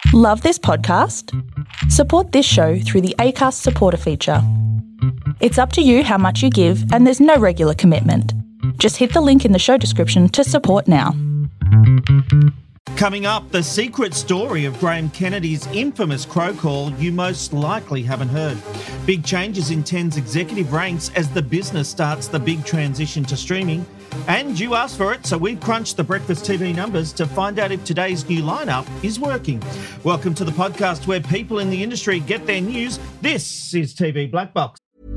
Love this podcast? Support this show through the Acast supporter feature. It's up to you how much you give, and there's no regular commitment. Just hit the link in the show description to support now. Coming up, the secret story of Graham Kennedy's infamous crow call you most likely haven't heard. Big changes in Ten's executive ranks as the business starts the big transition to streaming. And you asked for it, so we've crunched the Breakfast TV numbers to find out if today's new lineup is working. Welcome to the podcast where people in the industry get their news. This is TV Black Box.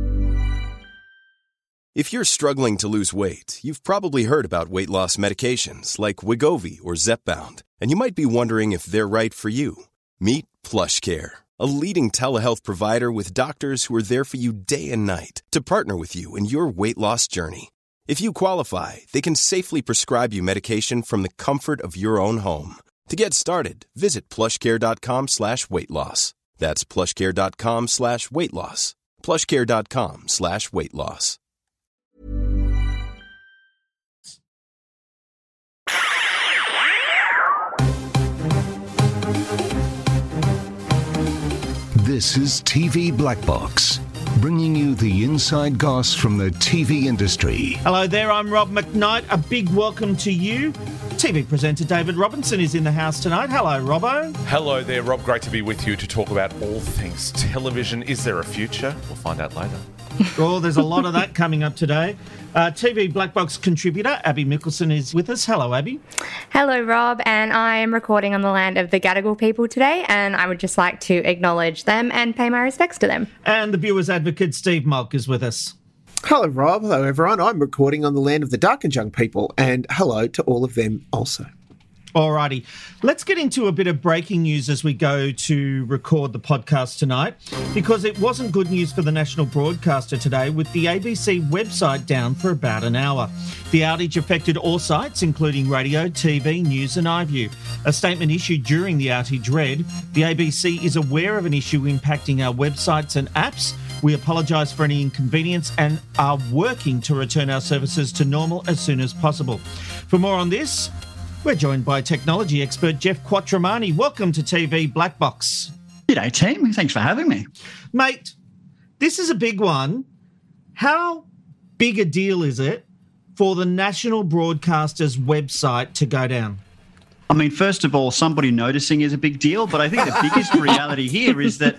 If you're struggling to lose weight, you've probably heard about weight loss medications like Wegovy or Zepbound, and you might be wondering if they're right for you. Meet PlushCare, a leading telehealth provider with doctors who are there for you day and night to partner with you in your weight loss journey. If you qualify, they can safely prescribe you medication from the comfort of your own home. To get started, visit plushcare.com/weight loss. That's plushcare.com/weight loss. plushcare.com/weight loss. This is TV Black Box, bringing you the inside goss from the TV industry. Hello there, I'm Rob McKnight. A big welcome to you. TV presenter David Robinson is in the house tonight. Hello, Robbo. Hello there, Rob. Great to be with you to talk about all things television. Is there a future? We'll find out later. Oh, there's a lot of that coming up today. TV Black Box contributor Abby Mickelson is with us. Hello, Abby. Hello, Rob, and I am recording on the land of the Gadigal people today, and I would just like to acknowledge them and pay my respects to them. And the viewers advocate Steve Malk is with us. Hello, Rob. Hello, everyone. I'm recording on the land of the Darkinjung people, and hello to all of them also. Alrighty, let's get into a bit of breaking news as we go to record the podcast tonight, because it wasn't good news for the national broadcaster today with the ABC website down for about an hour. The outage affected all sites, including radio, TV, news and iView. A statement issued during the outage read, "The ABC is aware of an issue impacting our websites and apps. We apologise for any inconvenience and are working to return our services to normal as soon as possible." For more on this, we're joined by technology expert Jeff Quattromani. Welcome to TV Black Box. G'day, team. Thanks for having me. Mate, this is a big one. How big a deal is it for the national broadcaster's website to go down? I mean, first of all, somebody noticing is a big deal, but I think the biggest reality here is that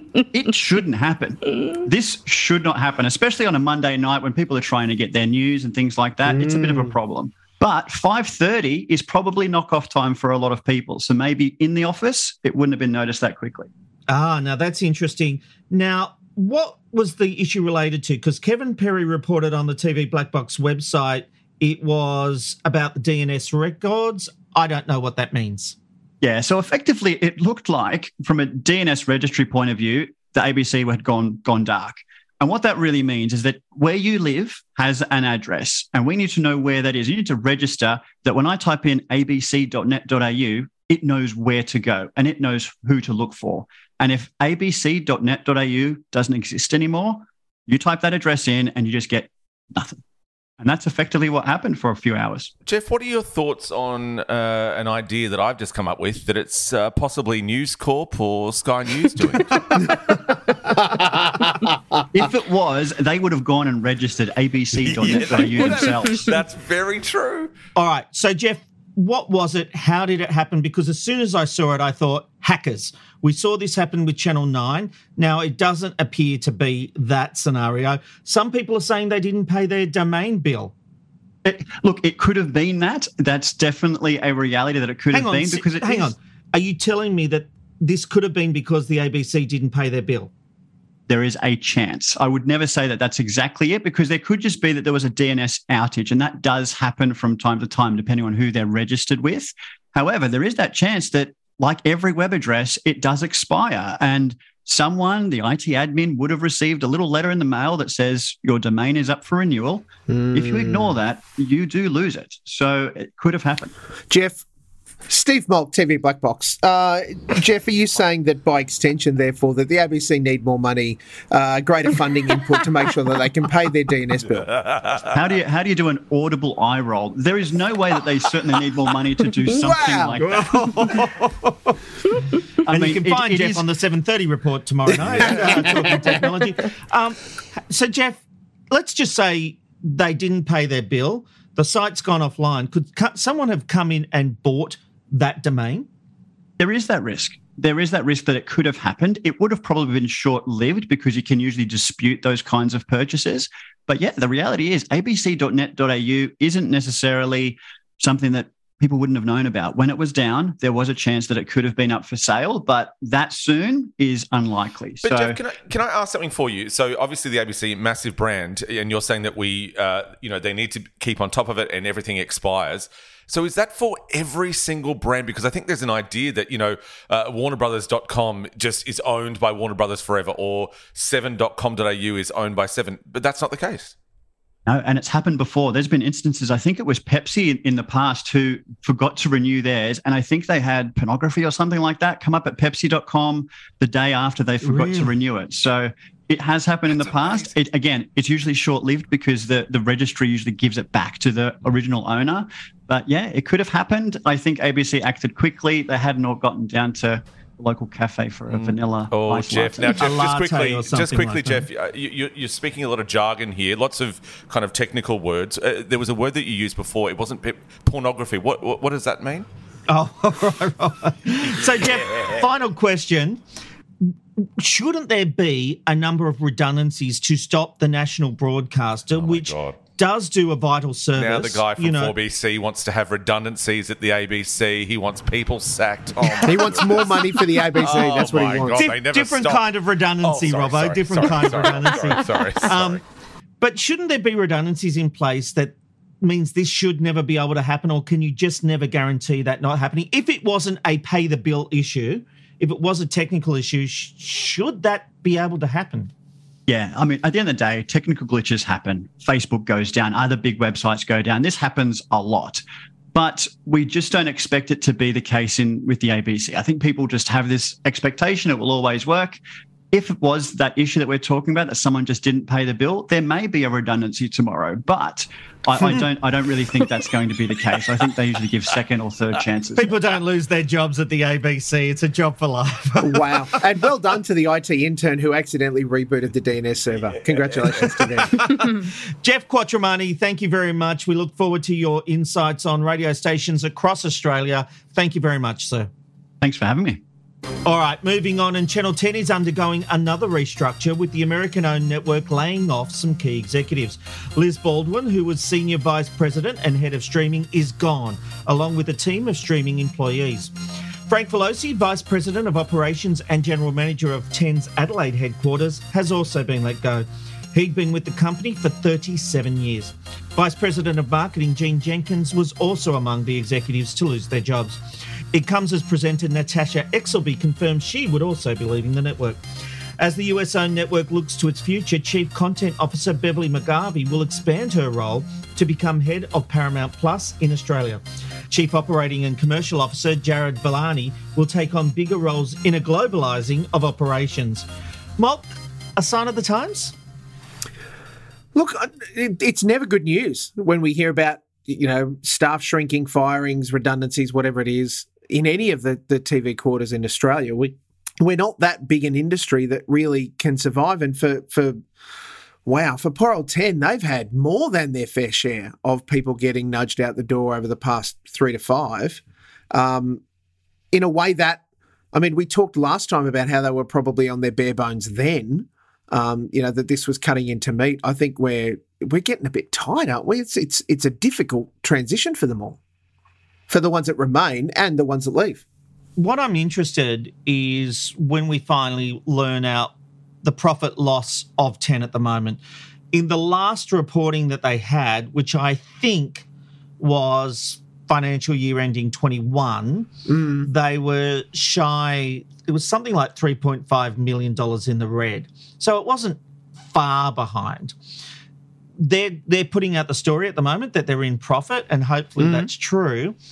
it shouldn't happen. This should not happen, especially on a Monday night when people are trying to get their news and things like that. It's a bit of a problem. But 5:30 is probably knock-off time for a lot of people. So maybe in the office, it wouldn't have been noticed that quickly. Now that's interesting. Now, what was the issue related to? Because Kevin Perry reported on the TV Black Box website it was about the DNS records. I don't know what that means. Yeah, so effectively it looked like, from a DNS registry point of view, the ABC had gone dark. And what that really means is that where you live has an address, and we need to know where that is. You need to register that when I type in abc.net.au, it knows where to go and it knows who to look for. And if abc.net.au doesn't exist anymore, you type that address in and you just get nothing. And that's effectively what happened for a few hours. Jeff, what are your thoughts on an idea that I've just come up with, that it's possibly News Corp or Sky News doing it? If it was, they would have gone and registered abc.net.au themselves. That's very true. All right. So, Jeff, what was it? How did it happen? Because as soon as I saw it, I thought, hackers. We saw this happen with Channel 9. Now, it doesn't appear to be that scenario. Some people are saying they didn't pay their domain bill. Look, it could have been that. That's definitely a reality that it could have been. Because hang on. Are you telling me that this could have been because the ABC didn't pay their bill? There is a chance. I would never say that that's exactly it, because there could just be that there was a DNS outage, and that does happen from time to time, depending on who they're registered with. However, there is that chance that, like every web address, it does expire, and someone, the IT admin, would have received a little letter in the mail that says your domain is up for renewal. If you ignore that, you do lose it. So it could have happened. Jeff, Steve Malk, TV Black Box. Jeff, are you saying that by extension, therefore, that the ABC need more money, greater funding input to make sure that they can pay their DNS bill? How do you do an audible eye roll? There is no way that they certainly need more money to do something like that. You can find Jeff on the 7:30 report tomorrow night, talking technology. So, Jeff, let's just say they didn't pay their bill. The site's gone offline. Could someone have come in and bought that domain? There is that risk. There is that risk that it could have happened. It would have probably been short-lived because you can usually dispute those kinds of purchases. But yeah, the reality is abc.net.au isn't necessarily something that people wouldn't have known about. When it was down, there was a chance that it could have been up for sale, but that soon is unlikely. But Jeff, can I ask something for you? So obviously the ABC, massive brand, and you're saying that they need to keep on top of it and everything expires. So is that for every single brand? Because I think there's an idea that, WarnerBrothers.com just is owned by Warner Brothers forever, or 7.com.au is owned by 7, but that's not the case. No, and it's happened before. There's been instances, I think it was Pepsi in the past who forgot to renew theirs, and I think they had pornography or something like that come up at Pepsi.com the day after they forgot to renew it. So it has happened in the past. It's usually short-lived because the registry usually gives it back to the original owner. But yeah, it could have happened. I think ABC acted quickly. They hadn't all gotten down to local cafe for a vanilla ice Jeff. latte. Now, Jeff, just quickly, like Jeff, you're speaking a lot of jargon here, lots of kind of technical words. There was a word that you used before. It wasn't pornography. What does that mean? Oh, right. So, Jeff, final question. Shouldn't there be a number of redundancies to stop the national broadcaster, which does do a vital service? Now the guy from 4BC wants to have redundancies at the ABC. He wants people sacked. He wants more money for the ABC. That's what he wants. Different kind of redundancy, Robbo. Different kind of redundancy. Sorry. But shouldn't there be redundancies in place that means this should never be able to happen, or can you just never guarantee that not happening? If it wasn't a pay the bill issue, if it was a technical issue, should that be able to happen? Yeah, I mean, at the end of the day, technical glitches happen. Facebook goes down, other big websites go down. This happens a lot. But we just don't expect it to be the case with the ABC. I think people just have this expectation it will always work. If it was that issue that we're talking about, that someone just didn't pay the bill, there may be a redundancy tomorrow. But I don't really think that's going to be the case. I think they usually give second or third chances. People don't lose their jobs at the ABC. It's a job for life. Wow. And well done to the IT intern who accidentally rebooted the DNS server. Congratulations to them. Jeff Quattromani, thank you very much. We look forward to your insights on radio stations across Australia. Thank you very much, sir. Thanks for having me. All right, moving on, and Channel 10 is undergoing another restructure with the American-owned network laying off some key executives. Liz Baldwin, who was Senior Vice President and Head of Streaming, is gone, along with a team of streaming employees. Frank Velosi, Vice President of Operations and General Manager of 10's Adelaide headquarters, has also been let go. He'd been with the company for 37 years. Vice President of Marketing Gene Jenkins was also among the executives to lose their jobs. It comes as presenter Natasha Exelby confirmed she would also be leaving the network. As the US-owned network looks to its future, Chief Content Officer Beverly McGarvey will expand her role to become head of Paramount Plus in Australia. Chief Operating and Commercial Officer Jared Villani will take on bigger roles in a globalising of operations. Malk, a sign of the times? Look, it's never good news when we hear about, staff shrinking, firings, redundancies, whatever it is, in any of the TV quarters in Australia. We're not that big an industry that really can survive. And for poor old 10, they've had more than their fair share of people getting nudged out the door over the past 3 to 5. In a way that, we talked last time about how they were probably on their bare bones then, that this was cutting into meat. I think we're getting a bit tired, aren't we? It's a difficult transition for them all, for the ones that remain and the ones that leave. What I'm interested is when we finally learn out the profit loss of 10 at the moment. In the last reporting that they had, which I think was financial year ending 21, they were shy. It was something like $3.5 million in the red. So it wasn't far behind. They're putting out the story at the moment that they're in profit, and hopefully that's true.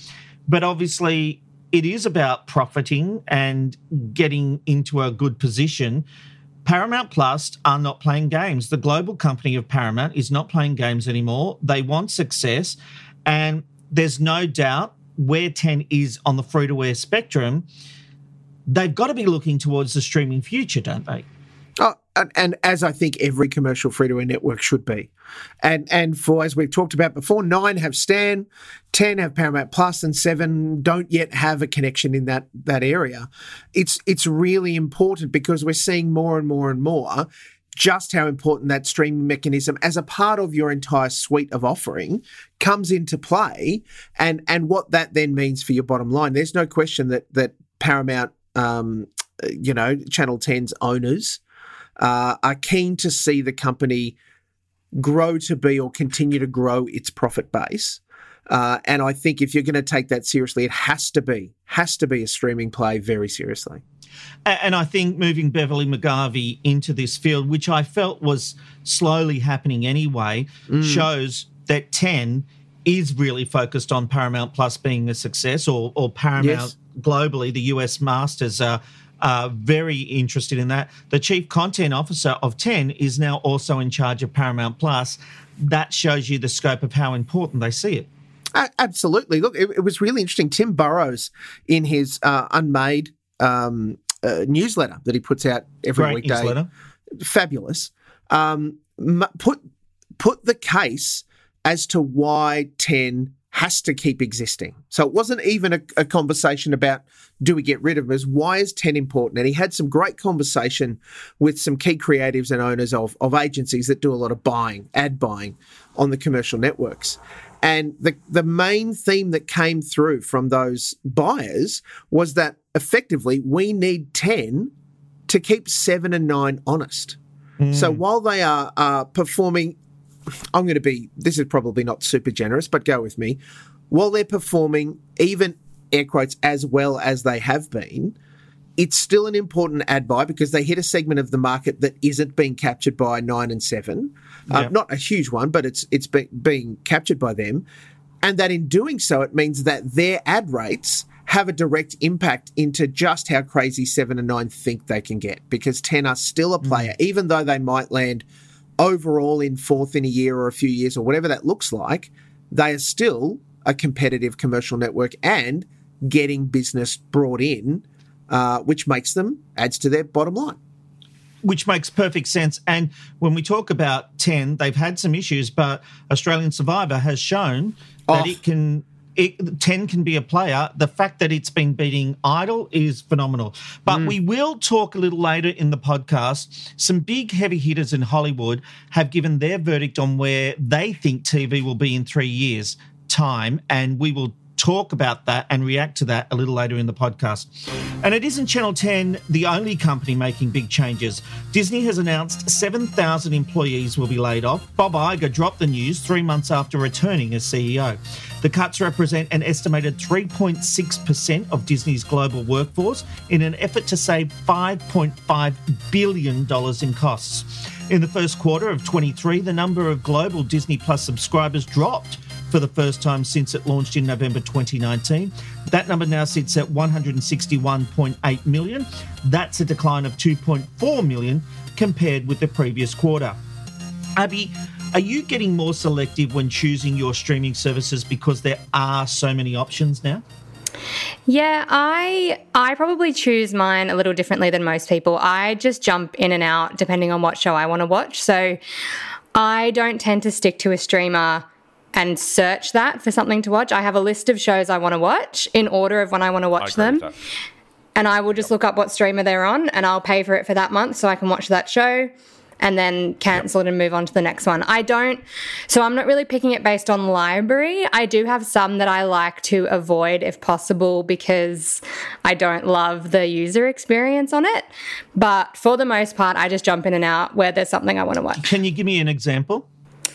But obviously, it is about profiting and getting into a good position. Paramount Plus are not playing games. The global company of Paramount is not playing games anymore. They want success. And there's no doubt where 10 is on the free-to-air spectrum, they've got to be looking towards the streaming future, don't they? Oh, and as I think every commercial free-to-air network should be. And for, as we've talked about before, 9 have Stan, 10 have Paramount Plus, and 7 don't yet have a connection in that area. It's really important because we're seeing more and more and more just how important that streaming mechanism as a part of your entire suite of offering comes into play and what that then means for your bottom line. There's no question that Paramount, Channel 10's owners are keen to see the company grow to be or continue to grow its profit base. And I think if you're going to take that seriously, it has to be a streaming play very seriously. And I think moving Beverly McGarvey into this field, which I felt was slowly happening anyway, shows that 10 is really focused on Paramount Plus being a success, or Paramount globally. The US Masters are very interested in that. The Chief Content Officer of 10 is now also in charge of Paramount Plus. That shows you the scope of how important they see it. Absolutely. Look, it was really interesting. Tim Burrows, in his Unmade newsletter that he puts out every weekday, newsletter. Fabulous, put the case as to why 10 has to keep existing. So it wasn't even a conversation about do we get rid of them, it was why is 10 important? And he had some great conversation with some key creatives and owners of agencies that do a lot of ad buying on the commercial networks. And the main theme that came through from those buyers was that effectively we need 10 to keep 7 and 9 honest. So while they are performing, this is probably not super generous, but go with me. While they're performing, even air quotes, as well as they have been, it's still an important ad buy because they hit a segment of the market that isn't being captured by 9 and 7. Not a huge one, but it's being captured by them. And that in doing so, it means that their ad rates have a direct impact into just how crazy 7 and 9 think they can get, because 10 are still a player, even though they might land overall in 4th in a year or a few years or whatever that looks like. They are still a competitive commercial network and getting business brought in, which adds to their bottom line. Which makes perfect sense. And when we talk about 10, they've had some issues, but Australian Survivor has shown that 10 can be a player. The fact that it's been beating Idol is phenomenal. But we will talk a little later in the podcast. Some big heavy hitters in Hollywood have given their verdict on where they think TV will be in 3 years' time, and we will talk about that and react to that a little later in the podcast. And it isn't Channel 10 the only company making big changes. Disney has announced 7,000 employees will be laid off. Bob Iger dropped the news 3 months after returning as CEO. The cuts represent an estimated 3.6% of Disney's global workforce in an effort to save $5.5 billion in costs. In the first quarter of 23, the number of global Disney Plus subscribers dropped for the first time since it launched in November 2019. That number now sits at 161.8 million. That's a decline of 2.4 million compared with the previous quarter. Abby, are you getting more selective when choosing your streaming services because there are so many options now? Yeah, I probably choose mine a little differently than most people. I just jump in and out depending on what show I want to watch. So I don't tend to stick to a streamer and search that for something to watch. I have a list of shows I want to watch in order of when I want to watch them. And I will just look up what streamer they're on and I'll pay for it for that month so I can watch that show and then cancel it and move on to the next one. So I'm not really picking it based on library. I do have some that I like to avoid if possible because I don't love the user experience on it. But for the most part, I just jump in and out where there's something I want to watch. Can you give me an example?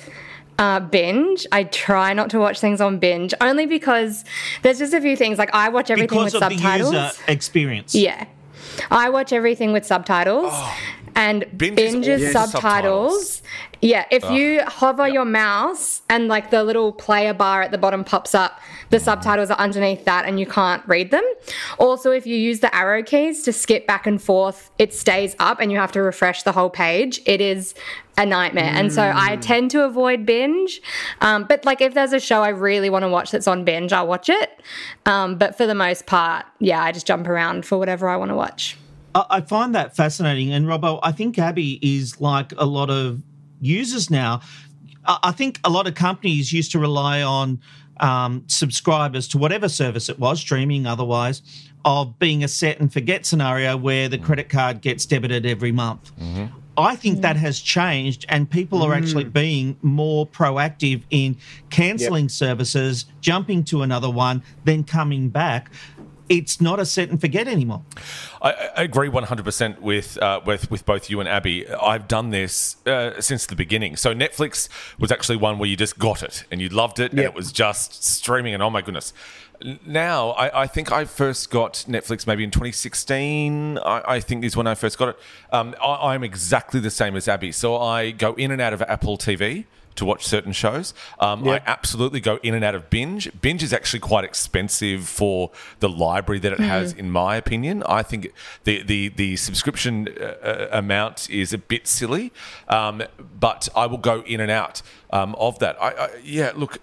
Binge. I try not to watch things on Binge only because there's just a few things. Like I watch everything with subtitles. Because of the user experience. Yeah. I watch everything with subtitles. And Binge's subtitles Yeah, if you hover your mouse and like the little player bar at the bottom pops up, the subtitles are underneath that and you can't read them. Also, if you use the arrow keys to skip back and forth, it stays up and you have to refresh the whole page. It is a nightmare. And so I tend to avoid binge. But like if there's a show I really want to watch that's on binge, I'll watch it. But for the most part, yeah, I just jump around for whatever I want to watch. I find that fascinating. And Robbo, I think Abby is like a lot of users now. I think a lot of companies used to rely on subscribers to whatever service it was, streaming, otherwise, of being a set and forget scenario where the credit card gets debited every month. Mm-hmm. I think that has changed and people are actually being more proactive in cancelling services, jumping to another one, then coming back. It's not a set and forget anymore. I agree 100% with both you and Abby. I've done this since the beginning. So Netflix was actually one where you just got it and you loved it and it was just streaming and oh my goodness. Now, I think I first got Netflix maybe in 2016, I think is when I first got it. I'm exactly the same as Abby. So I go in and out of Apple TV to watch certain shows. I absolutely go in and out of Binge. Binge is actually quite expensive for the library that it has, in my opinion. I think the subscription amount is a bit silly, but I will go in and out of that. Look,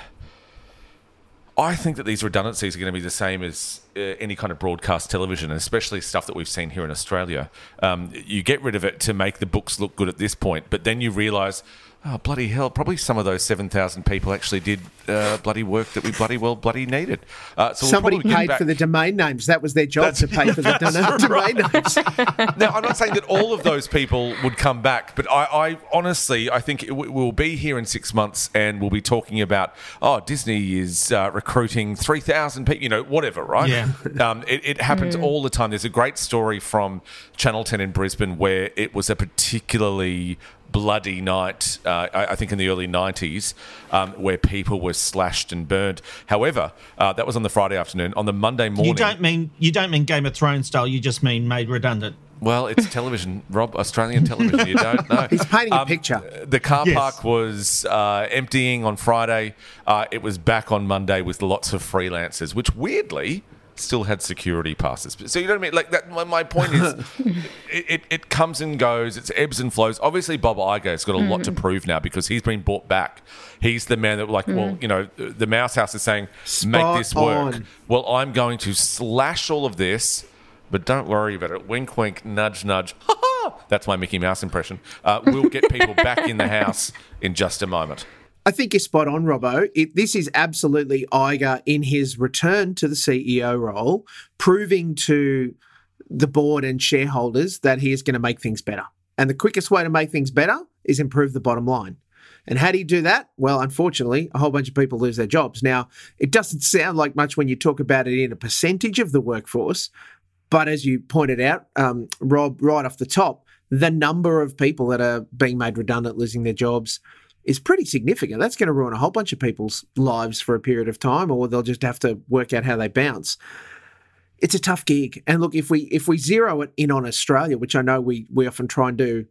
I think that these redundancies are going to be the same as any kind of broadcast television, and especially stuff that we've seen here in Australia. You get rid of it to make the books look good at this point, but then you realise, oh, bloody hell, probably some of those 7,000 people actually did bloody work that we bloody needed. So somebody paid for the domain names. That was their job, to pay for the domain names. Now, I'm not saying that all of those people would come back, but I honestly, I think we'll be here in 6 months and we'll be talking about, Disney is recruiting 3,000 people, whatever, right? Yeah. It happens all the time. There's a great story from Channel 10 in Brisbane where it was a particularly bloody night, I think in the early 90s, where people were slashed and burned. However, that was on the Friday afternoon. On the Monday morning... You don't mean Game of Thrones style, you just mean made redundant. Well, it's television, Rob, Australian television, you don't know. He's painting a picture. The car park was emptying on Friday. It was back on Monday with lots of freelancers, which weirdly still had security passes. So you know what I mean? Like that. My point is, it comes and goes. It's ebbs and flows. Obviously, Bob Iger has got a lot to prove now because he's been brought back. He's the man that, the Mouse House is saying, make this work. Well, I'm going to slash all of this, but don't worry about it. Wink, wink, nudge, nudge. Ha ha! That's my Mickey Mouse impression. We'll get people back in the house in just a moment. I think you're spot on, Robbo. This is absolutely Iger in his return to the CEO role, proving to the board and shareholders that he is going to make things better. And the quickest way to make things better is improve the bottom line. And how do you do that? Well, unfortunately, a whole bunch of people lose their jobs. Now, it doesn't sound like much when you talk about it in a percentage of the workforce, but as you pointed out, Rob, right off the top, the number of people that are being made redundant, losing their jobs, is pretty significant. That's going to ruin a whole bunch of people's lives for a period of time, or they'll just have to work out how they bounce. It's a tough gig. And look, if we zero it in on Australia, which I know we often try and do,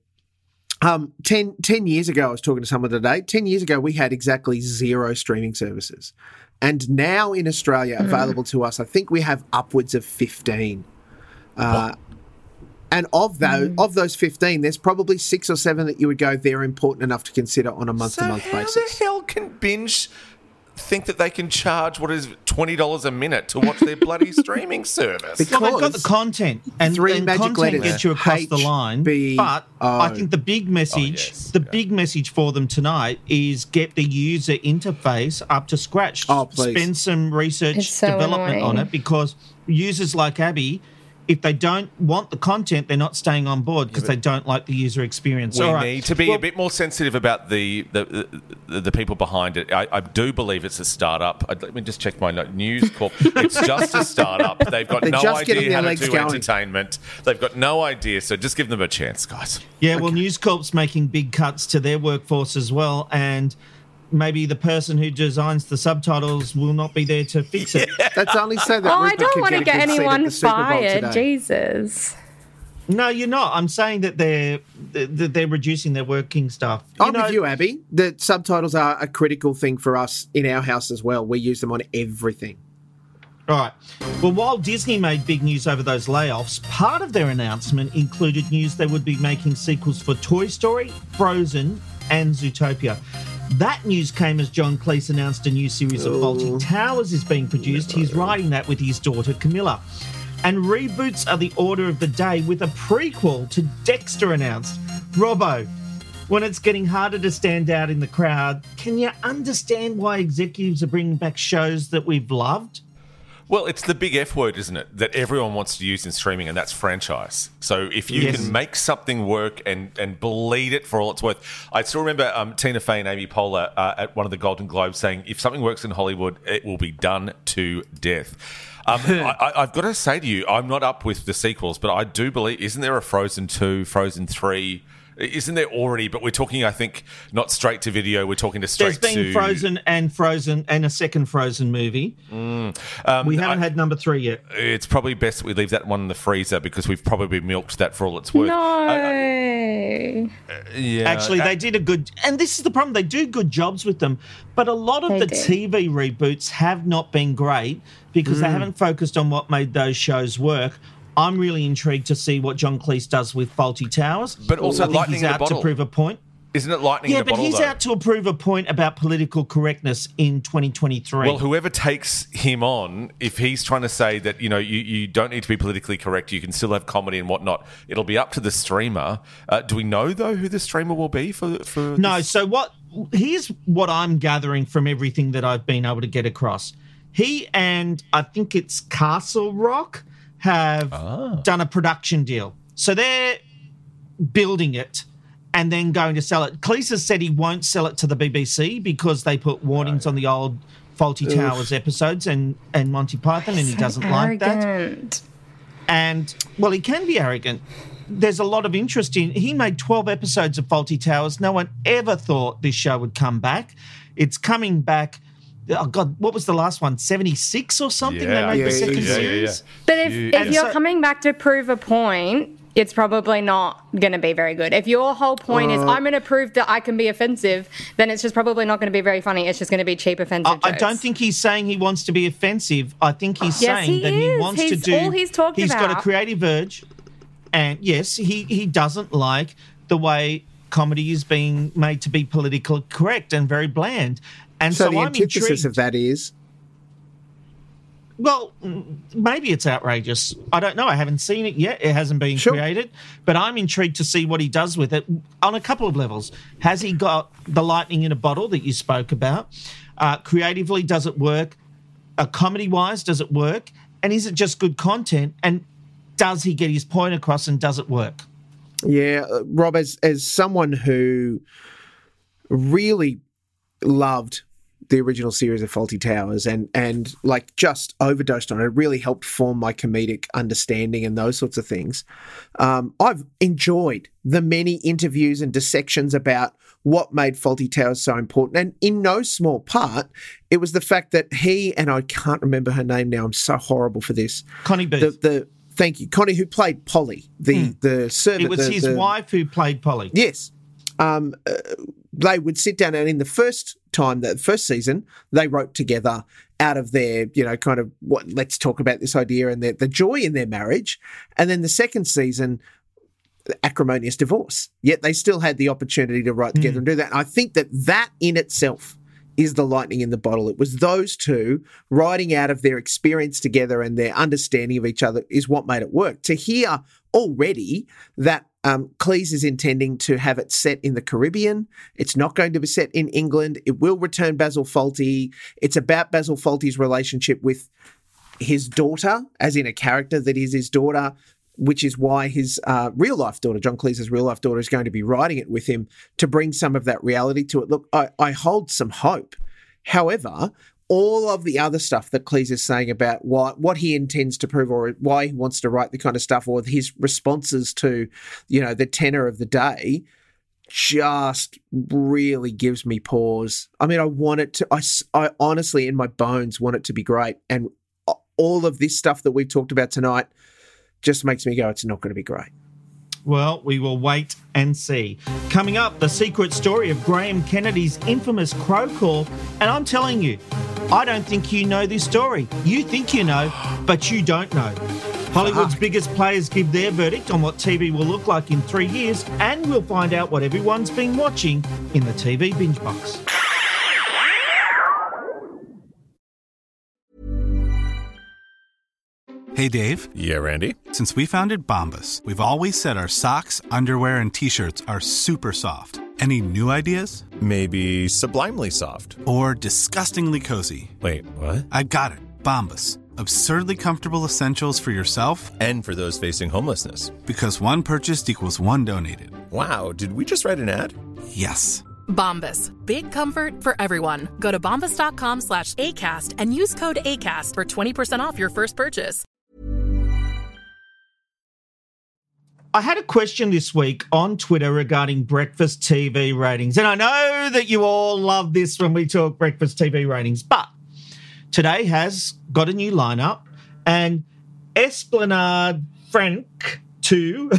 10 years ago, I was talking to someone today, 10 years ago, we had exactly 0 streaming services. And now in Australia, available to us, I think we have upwards of 15. And of those 15, there's probably 6 or 7 that you would go, they're important enough to consider on a month-to-month basis. How the hell can Binge think that they can charge, what is it, $20 a minute to watch their bloody streaming service? Because they've got the content, and content gets you across the line. But I think the big message, big message for them tonight is get the user interface up to scratch. Oh, please. Spend some research development on it, because users like Abby, if they don't want the content, they're not staying on board because they don't like the user experience. We need to be a bit more sensitive about the people behind it. I do believe it's a startup. Let me just check my note. News Corp. It's just a startup. They've got no idea how to do entertainment. They've got no idea. So just give them a chance, guys. Yeah, well, News Corp's making big cuts to their workforce as well, and maybe the person who designs the subtitles will not be there to fix it. That's only so that I don't want to get anyone fired. Jesus. No, you're not. I'm saying that they're reducing their working staff. I'm with you, Abby. The subtitles are a critical thing for us in our house as well. We use them on everything. All right. Well, while Disney made big news over those layoffs, part of their announcement included news they would be making sequels for Toy Story, Frozen, and Zootopia. That news came as John Cleese announced a new series of Fawlty Towers is being produced. He's writing that with his daughter, Camilla. And reboots are the order of the day, with a prequel to Dexter announced. Robbo, when it's getting harder to stand out in the crowd, can you understand why executives are bringing back shows that we've loved? Well, it's the big F word, isn't it, that everyone wants to use in streaming, and that's franchise. So if you can make something work and bleed it for all it's worth. I still remember Tina Fey and Amy Poehler at one of the Golden Globes saying, if something works in Hollywood, it will be done to death. I've got to say to you, I'm not up with the sequels, but I do believe, isn't there a Frozen 2, Frozen 3? Isn't there already? But we're talking, I think, not straight to video. We're talking to straight to... There's been Frozen and a second Frozen movie. We haven't had number 3 yet. It's probably best that we leave that one in the freezer because we've probably milked that for all it's worth. No. Yeah. Actually, they did a good... And this is the problem. They do good jobs with them. But a lot of TV reboots have not been great because they haven't focused on what made those shows work. I'm really intrigued to see what John Cleese does with Fawlty Towers. But also lightning in a bottle. He's out to prove a point. Isn't it lightning in a bottle, Yeah, but he's out to prove a point about political correctness in 2023. Well, whoever takes him on, if he's trying to say that, you don't need to be politically correct, you can still have comedy and whatnot, it'll be up to the streamer. Do we know, though, who the streamer will be for No, this? So here's what I'm gathering from everything that I've been able to get across. He and I think it's Castle Rock have done a production deal. So they're building it and then going to sell it. Cleese has said he won't sell it to the BBC because they put warnings on the old Fawlty Towers episodes and Monty Python, and he doesn't like that. And, well, he can be arrogant. There's a lot of interest in... He made 12 episodes of Fawlty Towers. No one ever thought this show would come back. It's coming back... Oh, God, what was the last one? 76 or something? They made the second series? But if you're coming back to prove a point, it's probably not going to be very good. If your whole point is, I'm going to prove that I can be offensive, then it's just probably not going to be very funny. It's just going to be cheap offensive jokes. I don't think he's saying he wants to be offensive. I think he's saying that he wants to do... all he's talked He's about. got a creative urge. And, yes, he doesn't like the way comedy is being made to be politically correct and very bland. And so the I'm antithesis intrigued. of that is? Well, maybe it's outrageous. I don't know. I haven't seen it yet. It hasn't been created. But I'm intrigued to see what he does with it on a couple of levels. Has he got the lightning in a bottle that you spoke about? Creatively, does it work? Comedy-wise, does it work? And is it just good content? And does he get his point across and does it work? Yeah, Rob, as someone who really loved the original series of Fawlty Towers and like just overdosed on it. It really helped form my comedic understanding and those sorts of things. I've enjoyed the many interviews and dissections about what made Fawlty Towers so important. And in no small part, it was the fact that he, and I can't remember her name now, I'm so horrible for this. Connie Booth. Thank you. Connie, who played Polly, the servant. It was his wife who played Polly. Yes. They would sit down, and in the first season, they wrote together out of their, kind of let's talk about this idea and the joy in their marriage. And then the second season, acrimonious divorce. Yet they still had the opportunity to write together and do that. And I think that in itself is the lightning in the bottle. It was those two writing out of their experience together and their understanding of each other is what made it work. To hear already that Cleese is intending to have it set in the Caribbean. It's not going to be set in England. It will return Basil Fawlty. It's about Basil Fawlty's relationship with his daughter, as in a character that is his daughter, which is why his real-life daughter, John Cleese's real-life daughter, is going to be writing it with him to bring some of that reality to it. Look, I hold some hope. However, all of the other stuff that Cleese is saying about what he intends to prove or why he wants to write the kind of stuff or his responses to, the tenor of the day just really gives me pause. I mean, I want it to, I honestly in my bones want it to be great. And all of this stuff that we've talked about tonight just makes me go, it's not going to be great. Well, we will wait and see. Coming up, the secret story of Graham Kennedy's infamous crow call. And I'm telling you, I don't think you know this story. You think you know, but you don't know. Hollywood's biggest players give their verdict on what TV will look like in 3 years, and we'll find out what everyone's been watching in the TV binge box. Hey, Dave. Yeah, Randy. Since we founded Bombas, we've always said our socks, underwear, and T-shirts are super soft. Any new ideas? Maybe sublimely soft. Or disgustingly cozy. Wait, what? I got it. Bombas. Absurdly comfortable essentials for yourself and for those facing homelessness. Because one purchased equals one donated. Wow, did we just write an ad? Yes. Bombas. Big comfort for everyone. Go to bombas.com/ACAST and use code ACAST for 20% off your first purchase. I had a question this week on Twitter regarding breakfast TV ratings. And I know that you all love this when we talk breakfast TV ratings, but Today has got a new lineup, and Esplanade Frank 2,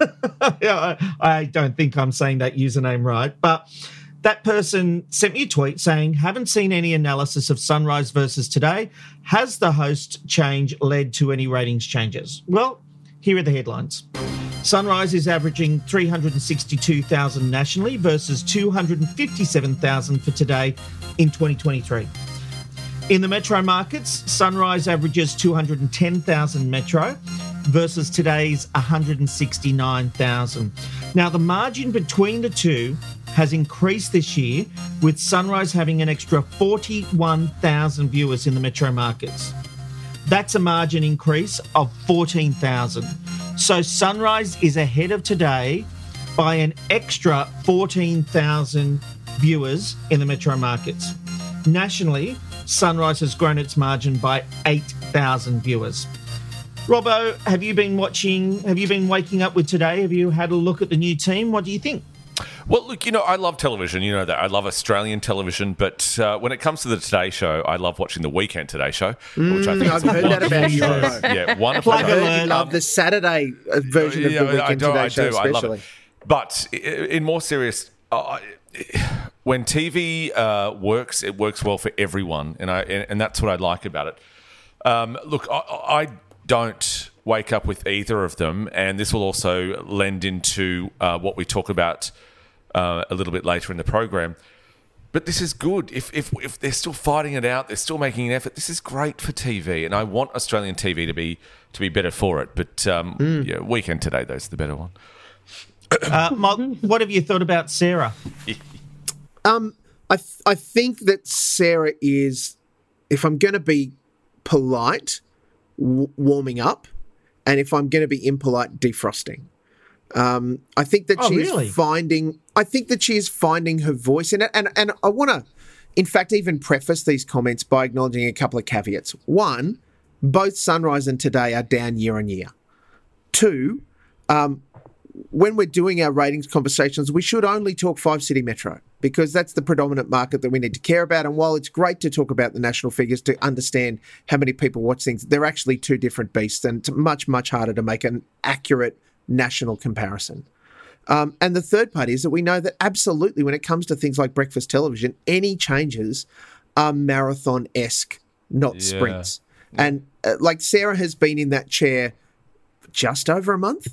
I don't think I'm saying that username right, but that person sent me a tweet saying, haven't seen any analysis of Sunrise versus Today. Has the host change led to any ratings changes? Well, here are the headlines. Sunrise is averaging 362,000 nationally versus 257,000 for Today in 2023. In the metro markets, Sunrise averages 210,000 metro versus Today's 169,000. Now, the margin between the two has increased this year, with Sunrise having an extra 41,000 viewers in the metro markets. That's a margin increase of 14,000. So Sunrise is ahead of Today by an extra 14,000 viewers in the metro markets. Nationally, Sunrise has grown its margin by 8,000 viewers. Robbo, have you been waking up with Today? Have you had a look at the new team? What do you think? Well, look, I love television. You know that. I love Australian television. But when it comes to the Today Show, I love watching the Weekend Today Show, which I think I've heard that about you. Yeah, wonderful. I heard you love the Saturday version of the Weekend Today Show, especially. I love it. But in more serious... when TV works, it works well for everyone, and that's what I like about it. Look, I don't wake up with either of them, and this will also lend into what we talk about a little bit later in the program. But this is good. If they're still fighting it out, they're still making an effort. This is great for TV, and I want Australian TV to be better for it. But yeah, Weekend Today, though, is the better one. What have you thought about Sarah? I think that Sarah is, if I'm going to be polite, warming up, and if I'm going to be impolite, defrosting. I think that she is finding her voice in it, and I want to, in fact, even preface these comments by acknowledging a couple of caveats. One, both Sunrise and Today are down year on year. Two, when we're doing our ratings conversations, we should only talk 5-city metro, because that's the predominant market that we need to care about. And while it's great to talk about the national figures to understand how many people watch things, they're actually two different beasts, and it's much, much harder to make an accurate national comparison. And the third part is that we know that absolutely when it comes to things like breakfast television, any changes are marathon-esque, not sprints. And like Sarah has been in that chair just over a month.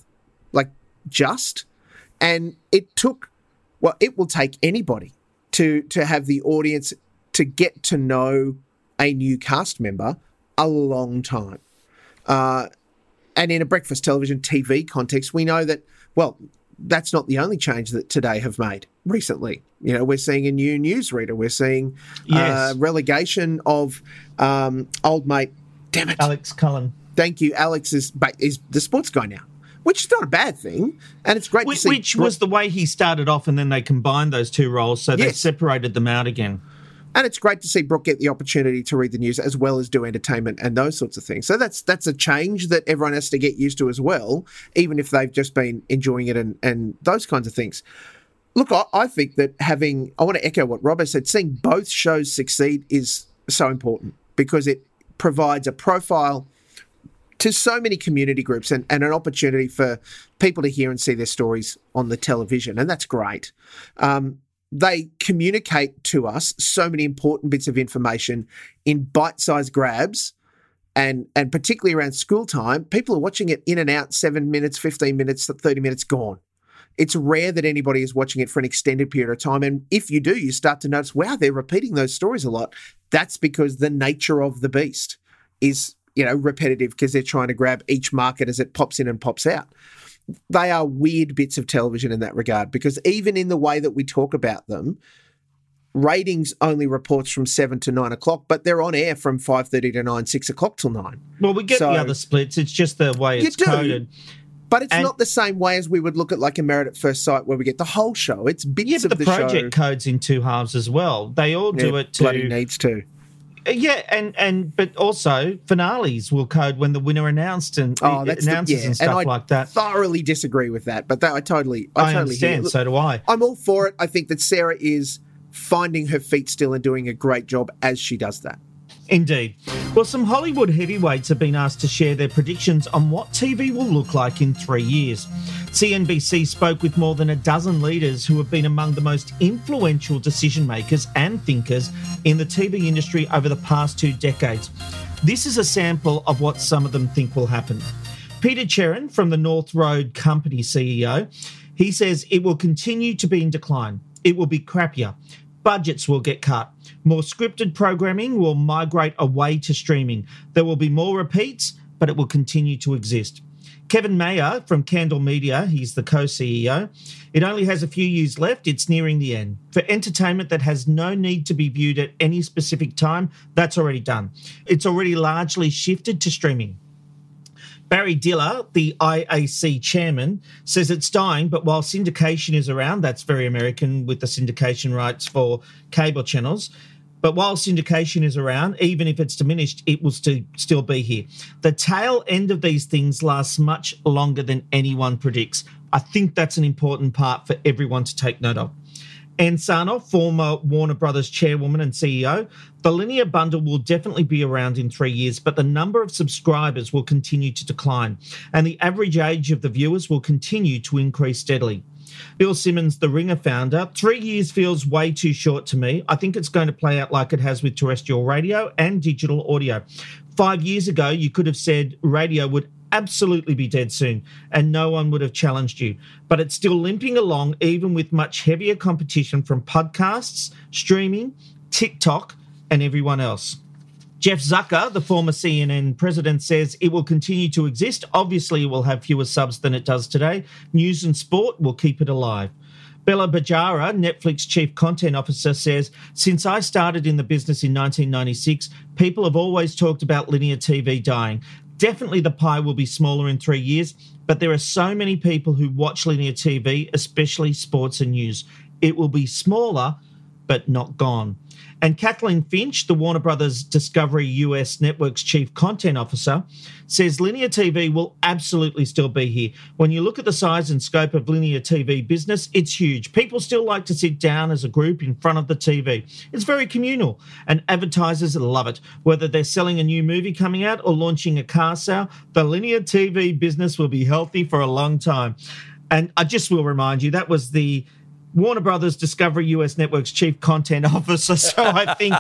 And it will take anybody to have the audience to get to know a new cast member a long time. And in a breakfast television TV context, we know that, that's not the only change that Today have made recently. We're seeing a new newsreader. We're seeing relegation of old mate, damn it, Alex Cullen. Thank you. Alex is the sports guy now. Which is not a bad thing, and it's great to see. Which was the way he started off, and then they combined those two roles, so they separated them out again. And it's great to see Brooke get the opportunity to read the news as well as do entertainment and those sorts of things. So that's a change that everyone has to get used to as well, even if they've just been enjoying it and those kinds of things. Look, I think that I want to echo what Robbo said, seeing both shows succeed is so important because it provides a profile to so many community groups and an opportunity for people to hear and see their stories on the television, and that's great. They communicate to us so many important bits of information in bite-sized grabs, and particularly around school time, people are watching it in and out, 7 minutes, 15 minutes, 30 minutes, gone. It's rare that anybody is watching it for an extended period of time, and if you do, you start to notice, wow, they're repeating those stories a lot. That's because the nature of the beast is, repetitive, because they're trying to grab each market as it pops in and pops out. They are weird bits of television in that regard, because even in the way that we talk about them, ratings only reports from 7 to 9 o'clock, but they're on air from 5:30 to 9, 6 o'clock till 9. Well, we get the other splits. It's just the way it's coded. But it's not the same way as we would look at like a Married at First Sight, where we get the whole show. It's bits of the show. Yeah, but the project codes in 2 halves as well. They all do it too. Bloody needs to. Yeah, but also finales will code when the winner announced and announces and stuff like that. I thoroughly disagree with that, but I totally understand. Look, so do I. I'm all for it. I think that Sarah is finding her feet still and doing a great job as she does that. Indeed. Well, some Hollywood heavyweights have been asked to share their predictions on what TV will look like in 3 years. CNBC spoke with more than a dozen leaders who have been among the most influential decision makers and thinkers in the TV industry over the past 2 decades. This is a sample of what some of them think will happen. Peter Cherrin from the North Road Company CEO, he says it will continue to be in decline. It will be crappier. Budgets will get cut. More scripted programming will migrate away to streaming. There will be more repeats, but it will continue to exist. Kevin Mayer from Candle Media, he's the co-CEO. It only has a few years left. It's nearing the end. For entertainment that has no need to be viewed at any specific time, that's already done. It's already largely shifted to streaming. Barry Diller, the IAC chairman, says it's dying, but while syndication is around, that's very American with the syndication rights for cable channels, but while syndication is around, even if it's diminished, it will still be here. The tail end of these things lasts much longer than anyone predicts. I think that's an important part for everyone to take note of. Ann Sarnoff, former Warner Brothers chairwoman and CEO, the linear bundle will definitely be around in 3 years, but the number of subscribers will continue to decline, and the average age of the viewers will continue to increase steadily. Bill Simmons, the Ringer founder, 3 years feels way too short to me. I think it's going to play out like it has with terrestrial radio and digital audio. 5 years ago, you could have said radio would absolutely be dead soon and no one would have challenged you. But it's still limping along, even with much heavier competition from podcasts, streaming, TikTok, and everyone else. Jeff Zucker, the former CNN president, says it will continue to exist. Obviously, it will have fewer subs than it does today. News and sport will keep it alive. Bella Bajara, Netflix chief content officer, says, since I started in the business in 1996, people have always talked about linear TV dying. Definitely the pie will be smaller in 3 years, but there are so many people who watch linear TV, especially sports and news. It will be smaller, but not gone. And Kathleen Finch, the Warner Brothers Discovery US Network's chief content officer, says linear TV will absolutely still be here. When you look at the size and scope of linear TV business, it's huge. People still like to sit down as a group in front of the TV. It's very communal, and advertisers love it. Whether they're selling a new movie coming out or launching a car sale, the linear TV business will be healthy for a long time. And I just will remind you, that was the Warner Brothers Discovery US Network's chief content officer. So I think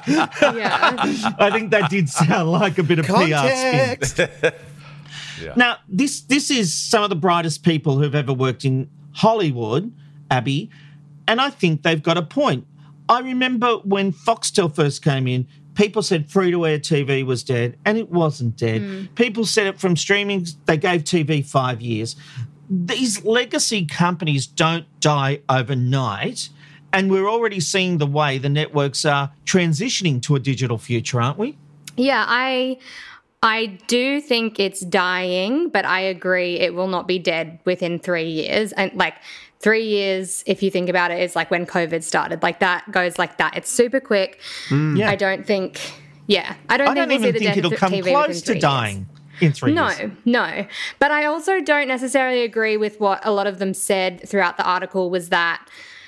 I think that did sound like a bit of Context. PR spin. Now, this is some of the brightest people who've ever worked in Hollywood, Abby, and I think they've got a point. I remember when Foxtel first came in, people said free-to-air TV was dead, and it wasn't dead. People said it from streaming. They gave TV 5 years. These legacy companies don't die overnight, and we're already seeing the way the networks are transitioning to a digital future, aren't we? Yeah, I do think it's dying, but I agree it will not be dead within 3 years. And 3 years, if you think about it, is like when COVID started. Like that goes like that. It's super quick. I don't think. Yeah, I don't think we'll see the death it'll of come TV close within to 3 dying. years. In 3 years. No. But I also don't necessarily agree with what a lot of them said throughout the article, was that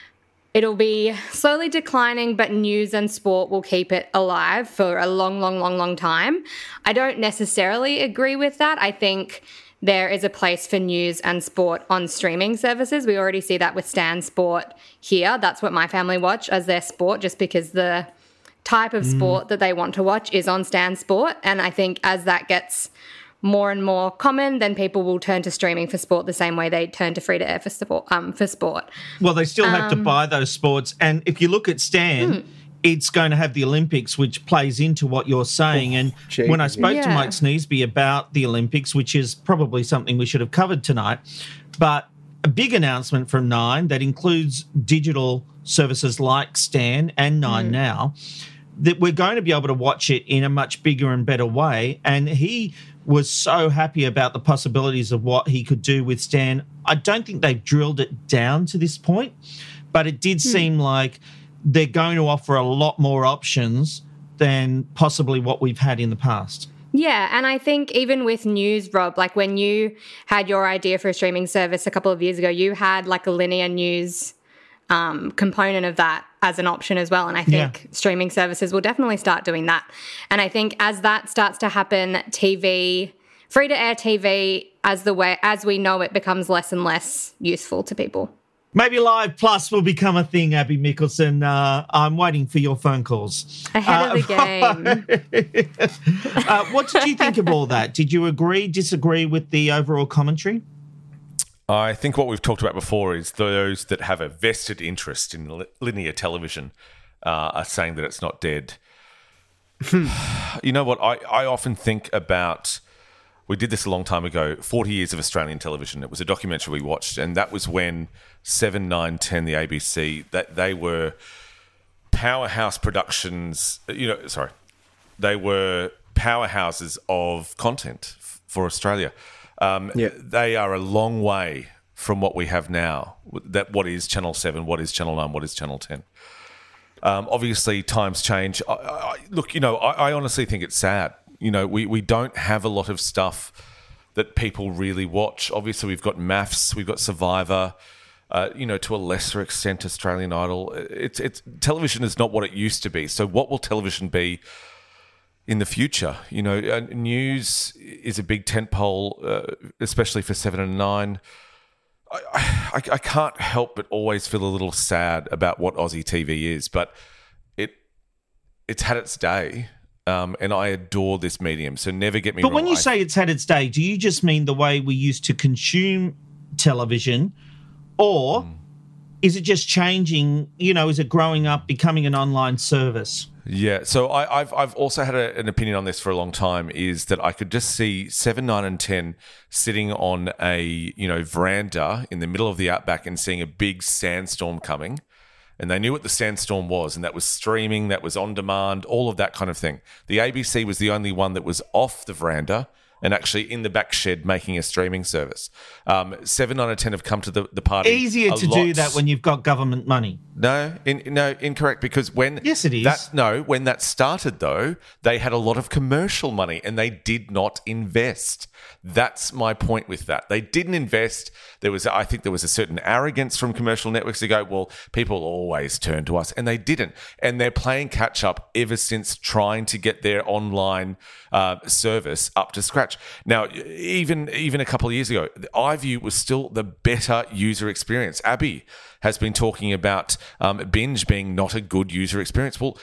it'll be slowly declining, but news and sport will keep it alive for a long time. I don't necessarily agree with that. I think there is a place for news and sport on streaming services. We already see that with Stan Sport here. That's what my family watch as their sport, just because the type of sport that they want to watch is on Stan Sport. And I think as that gets more and more common, then people will turn to streaming for sport the same way they turn to free-to-air for sport. Well, they still have to buy those sports. And if you look at Stan, it's going to have the Olympics, which plays into what you're saying. And when I spoke to Mike Sneesby about the Olympics, which is probably something we should have covered tonight, but a big announcement from Nine that includes digital services like Stan and Nine Now, that we're going to be able to watch it in a much bigger and better way. And he was so happy about the possibilities of what he could do with Stan. I don't think they've drilled it down to this point, but it did seem like they're going to offer a lot more options than possibly what we've had in the past. Yeah, and I think even with news, Rob, like when you had your idea for a streaming service a couple of years ago, you had like a linear news component of that as an option as well. And I think streaming services will definitely start doing that. And I think as that starts to happen, TV, free-to-air TV, as we know it, becomes less and less useful to people. Maybe Live Plus will become a thing, Abby Mickelson. I'm waiting for your phone calls. Ahead of the game. What did you think of all that? Did you agree, disagree with the overall commentary? I think what we've talked about before is those that have a vested interest in linear television are saying that it's not dead. You know what? I often think about, we did this a long time ago, 40 years of Australian television. It was a documentary we watched, and that was when 7, 9, 10, the ABC, that they were powerhouse productions, they were powerhouses of content for Australia. They are a long way from what we have now. What is Channel 7, what is Channel 9, what is Channel 10. Obviously, times change. I honestly think it's sad. We don't have a lot of stuff that people really watch. Obviously, we've got MAFS, we've got Survivor, to a lesser extent, Australian Idol. It's television is not what it used to be. So what will television be in the future? News is a big tentpole, especially for 7 and 9. I can't help but always feel a little sad about what Aussie TV is, but it's had its day, and I adore this medium. So never get me wrong. But when you say it's had its day, do you just mean the way we used to consume television, or is it just changing? Is it growing up, becoming an online service? Yeah, so I've also had an opinion on this for a long time, is that I could just see 7, 9 and 10 sitting on a veranda in the middle of the outback and seeing a big sandstorm coming. And they knew what the sandstorm was, and that was streaming, that was on demand, all of that kind of thing. The ABC was the only one that was off the veranda and actually in the back shed making a streaming service. 7, 9 and 10 have come to the party. Easier to do that when you've got government money. No, incorrect. Because when yes, it is. When that started though, they had a lot of commercial money and they did not invest. That's my point with that. They didn't invest. I think there was a certain arrogance from commercial networks to go, well, people always turn to us, and they didn't. And they're playing catch up ever since trying to get their online service up to scratch. Now, even a couple of years ago, iView was still the better user experience. Abby has been talking about Binge being not a good user experience. Well,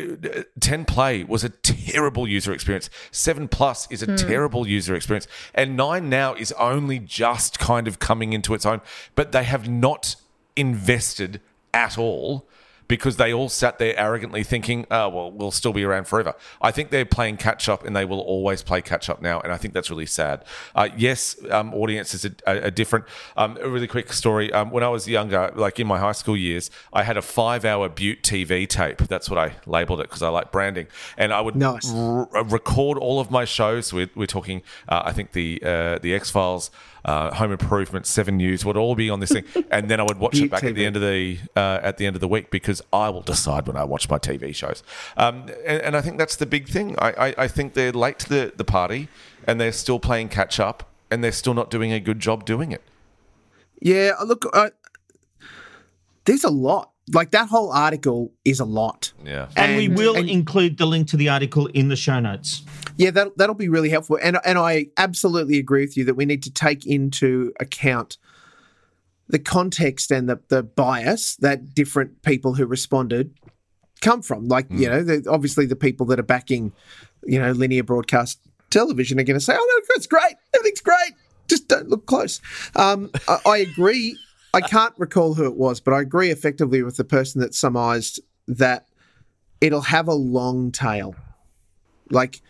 10 Play was a terrible user experience. 7 Plus is a terrible user experience. And 9 Now is only just kind of coming into its own. But they have not invested at all, because they all sat there arrogantly thinking, we'll still be around forever. I think they're playing catch-up, and they will always play catch-up now, and I think that's really sad. Yes, audiences are different. A really quick story. When I was younger, like in my high school years, I had a 5-hour Butte TV tape. That's what I labelled it, because I like branding. And I would record all of my shows. We're talking, I think, the X-Files, Home Improvement, 7 News would all be on this thing, and then I would watch it back at the end of the week, because I will decide when I watch my TV shows. And I think that's the big thing. I think they're late to the party, and they're still playing catch up, and they're still not doing a good job doing it. Yeah, look, there's a lot like that whole article is a lot. Yeah. And we will include the link to the article in the show notes. Yeah, that'll be really helpful. And I absolutely agree with you that we need to take into account the context and the bias that different people who responded come from. Like, obviously the people that are backing, linear broadcast television are going to say, oh, no, it's great. Everything's great. Just don't look close. I agree. I can't recall who it was, but I agree effectively with the person that surmised that it'll have a long tail. Like,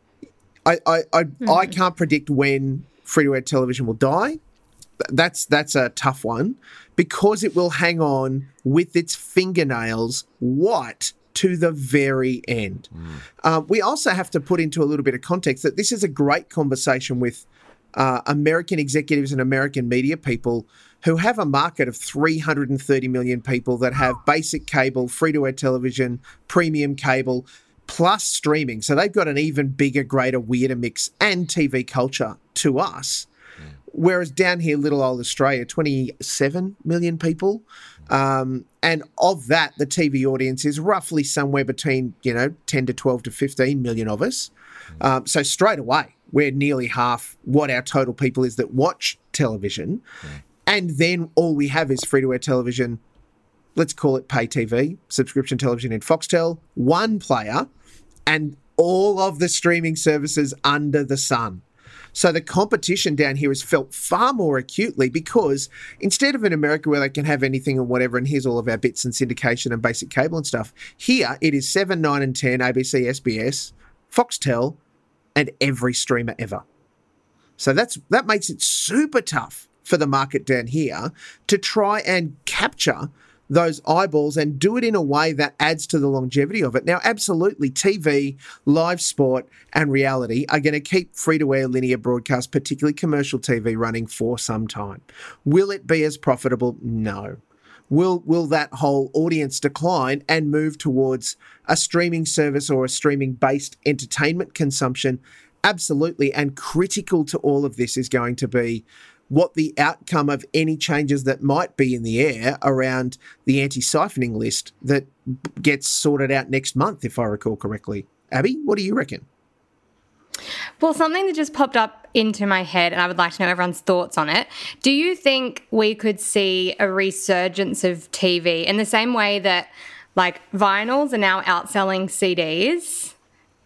I can't predict when free-to-air television will die. That's a tough one because it will hang on with its fingernails white to the very end. We also have to put into a little bit of context that this is a great conversation with American executives and American media people who have a market of 330 million people that have basic cable, free-to-air television, premium cable, plus streaming. So they've got an even bigger, greater, weirder mix and TV culture to us. Whereas down here, little old Australia, 27 million people. And of that, the TV audience is roughly somewhere between, 10 to 12 to 15 million of us. So straight away, we're nearly half what our total people is that watch television. And then all we have is free-to-air television, let's call it pay TV, subscription television in Foxtel, one player, and all of the streaming services under the sun. So the competition down here is felt far more acutely because instead of in America where they can have anything and whatever, and here's all of our bits and syndication and basic cable and stuff, here it is 7, 9 and 10, ABC, SBS, Foxtel, and every streamer ever. So that makes it super tough for the market down here to try and capture those eyeballs and do it in a way that adds to the longevity of it. Now, absolutely, TV, live sport, and reality are going to keep free-to-air linear broadcast, particularly commercial TV, running for some time. Will it be as profitable? No. Will that whole audience decline and move towards a streaming service or a streaming-based entertainment consumption? Absolutely. And critical to all of this is going to be what the outcome of any changes that might be in the air around the anti-siphoning list that gets sorted out next month, if I recall correctly. Abby, what do you reckon? Well, something that just popped up into my head, and I would like to know everyone's thoughts on it. Do you think we could see a resurgence of TV in the same way that, like, vinyls are now outselling CDs,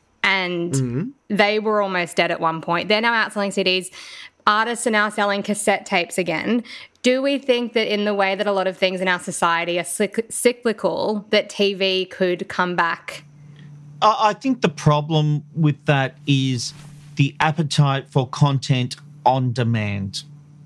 and they were almost dead at one point? They're now outselling CDs. Artists are now selling cassette tapes again. Do we think that in the way that a lot of things in our society are cyclical, that TV could come back? I think the problem with that is the appetite for content on demand.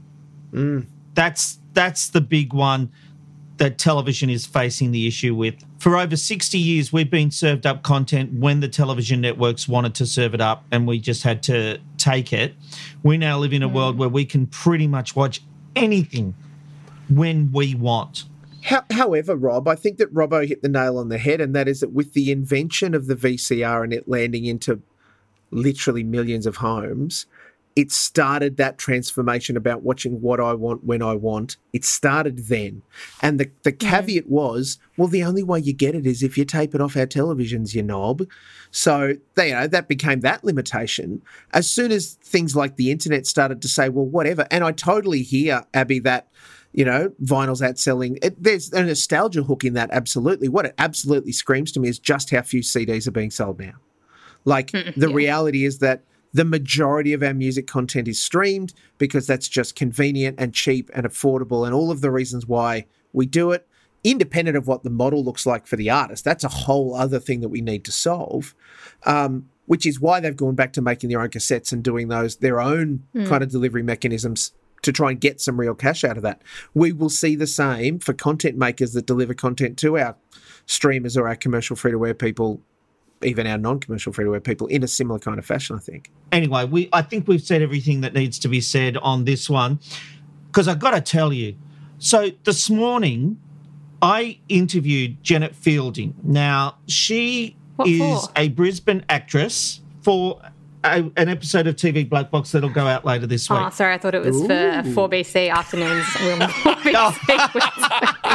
That's the big one that television is facing the issue with. For over 60 years, we've been served up content when the television networks wanted to serve it up, and we just had to take it. We now live in a world where we can pretty much watch anything when we want. However, Rob, I think that Robbo hit the nail on the head, and that is that with the invention of the VCR and it landing into literally millions of homes, it started that transformation about watching what I want when I want. It started then. And the caveat was, well, the only way you get it is if you tape it off our televisions, you knob. So that became that limitation. As soon as things like the internet started to say, well, whatever. And I totally hear, Abby, that, vinyl's outselling. There's a nostalgia hook in that, absolutely. What it absolutely screams to me is just how few CDs are being sold now. Like, the reality is that the majority of our music content is streamed because that's just convenient and cheap and affordable, and all of the reasons why we do it, independent of what the model looks like for the artist. That's a whole other thing that we need to solve, which is why they've gone back to making their own cassettes and doing their own kind of delivery mechanisms to try and get some real cash out of that. We will see the same for content makers that deliver content to our streamers or our commercial free-to-air people, even our non-commercial free-to-air people, in a similar kind of fashion, I think. Anyway, I think we've said everything that needs to be said on this one, because I've got to tell you. So this morning, I interviewed Janet Fielding. Now, she is a Brisbane actress for an episode of TV Black Box that'll go out later this week. Oh, sorry, I thought it was for 4BC afternoons.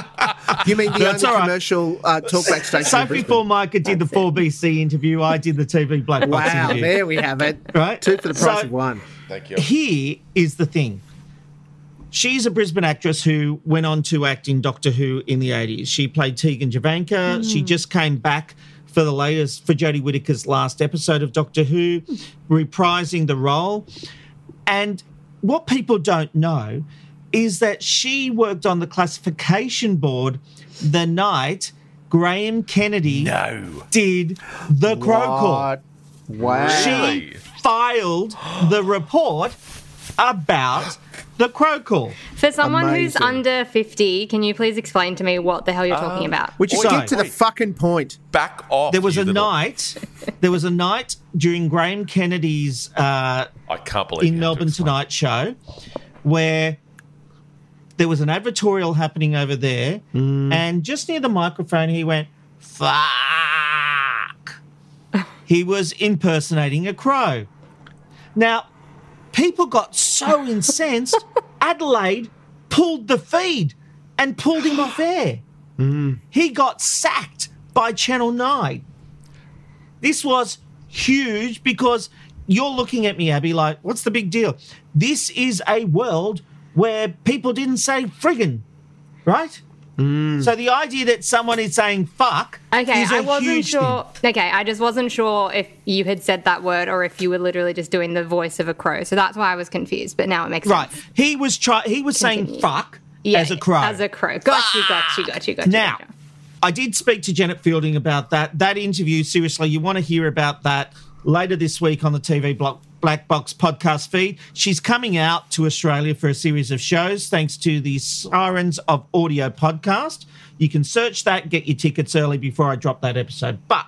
You mean the That's only all right. commercial talkback station So in Brisbane? before Micah did the 4BC interview, I did the TV Black Box Wow, interview. there we have it. Right? 2 for the price So- of 1. Thank you. Here is the thing. She's a Brisbane actress who went on to act in Doctor Who in the 80s. She played Tegan Javanka. She just came back for the latest, for Jodie Whittaker's last episode of Doctor Who, reprising the role. And what people don't know is that she worked on the classification board the night Graham Kennedy did the Crow Call. Wow. She filed the report about the Crow Call. For someone who's Amazing. under 50, can you please explain to me what the hell you're talking about? Would you So- get to the fucking point? Back off. There was you a little- night. There was a night during Graham Kennedy's I can't believe you in have to Melbourne explain. Tonight show, where there was an advertorial happening over there, and just near the microphone, he went, "Fuck." He was impersonating a crow. Now, people got so incensed, Adelaide pulled the feed and pulled him off air. He got sacked by Channel 9. This was huge because you're looking at me, Abby, like, what's the big deal? This is a world where people didn't say friggin', right? So the idea that someone is saying fuck Okay, is a I wasn't huge sure. thing. Okay, I just wasn't sure if you had said that word or if you were literally just doing the voice of a crow. So that's why I was confused. But now it makes Right. sense. He was saying Continue. fuck Yeah, as a crow. As a crow. Got you. Now, I did speak to Janet Fielding about that. That interview, seriously, you want to hear about that later this week on the TV Black Box podcast feed. She's coming out to Australia for a series of shows thanks to the Sirens of Audio podcast. You can search that, get your tickets early before I drop that episode. But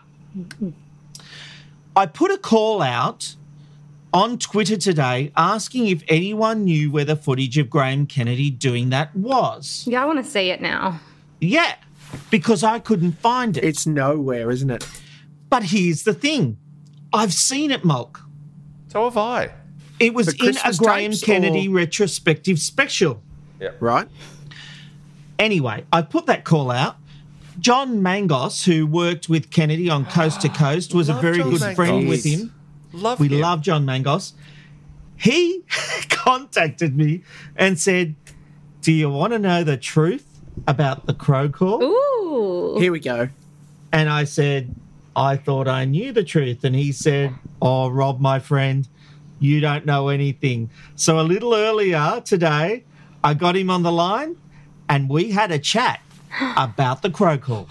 I put a call out on Twitter today asking if anyone knew where the footage of Graham Kennedy doing that was. Yeah, I want to see it now. Yeah, because I couldn't find it. It's nowhere, isn't it? But here's the thing. I've seen it, Mulk. So have I. It was For in a Christmas Graham tapes Kennedy or- retrospective special. Right? Anyway, I put that call out. John Mangos, who worked with Kennedy on Coast to Coast, was a Love very John good friend Mangos. with him. Love We him. love John Mangos. He contacted me and said, "Do you want to know the truth about the Crow Call?" Ooh. Here we go. And I said, "I thought I knew the truth." And he said, "Oh, Rob, my friend, you don't know anything." So a little earlier today, I got him on the line and we had a chat about the Crow Call.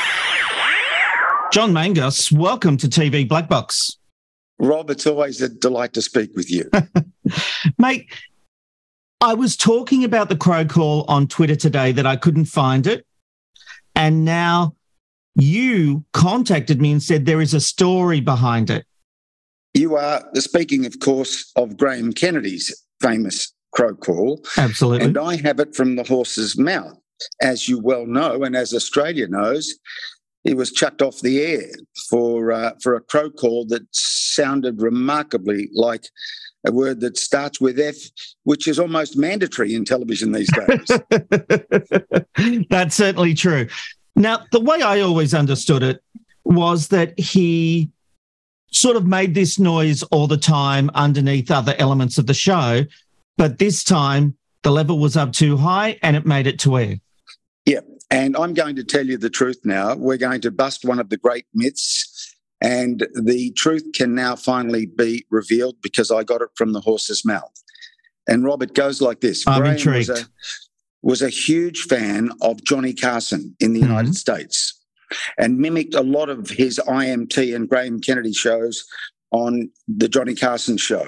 John Mangos, welcome to TV Black Box. Rob, it's always a delight to speak with you. Mate, I was talking about the Crow Call on Twitter today that I couldn't find it. And now you contacted me and said there is a story behind it. You are speaking, of course, of Graham Kennedy's famous Crow Call. Absolutely. And I have it from the horse's mouth. As you well know, and as Australia knows, he was chucked off the air for a crow call that sounded remarkably like a word that starts with F, which is almost mandatory in television these days. That's certainly true. Now, the way I always understood it was that he sort of made this noise all the time underneath other elements of the show, but this time the level was up too high and it made it to air. Yeah, and I'm going to tell you the truth now. We're going to bust one of the great myths, and the truth can now finally be revealed because I got it from the horse's mouth. And Rob, it goes like this. I'm Graham intrigued. was a huge fan of Johnny Carson in the United States and mimicked a lot of his IMT and Graham Kennedy shows on the Johnny Carson show.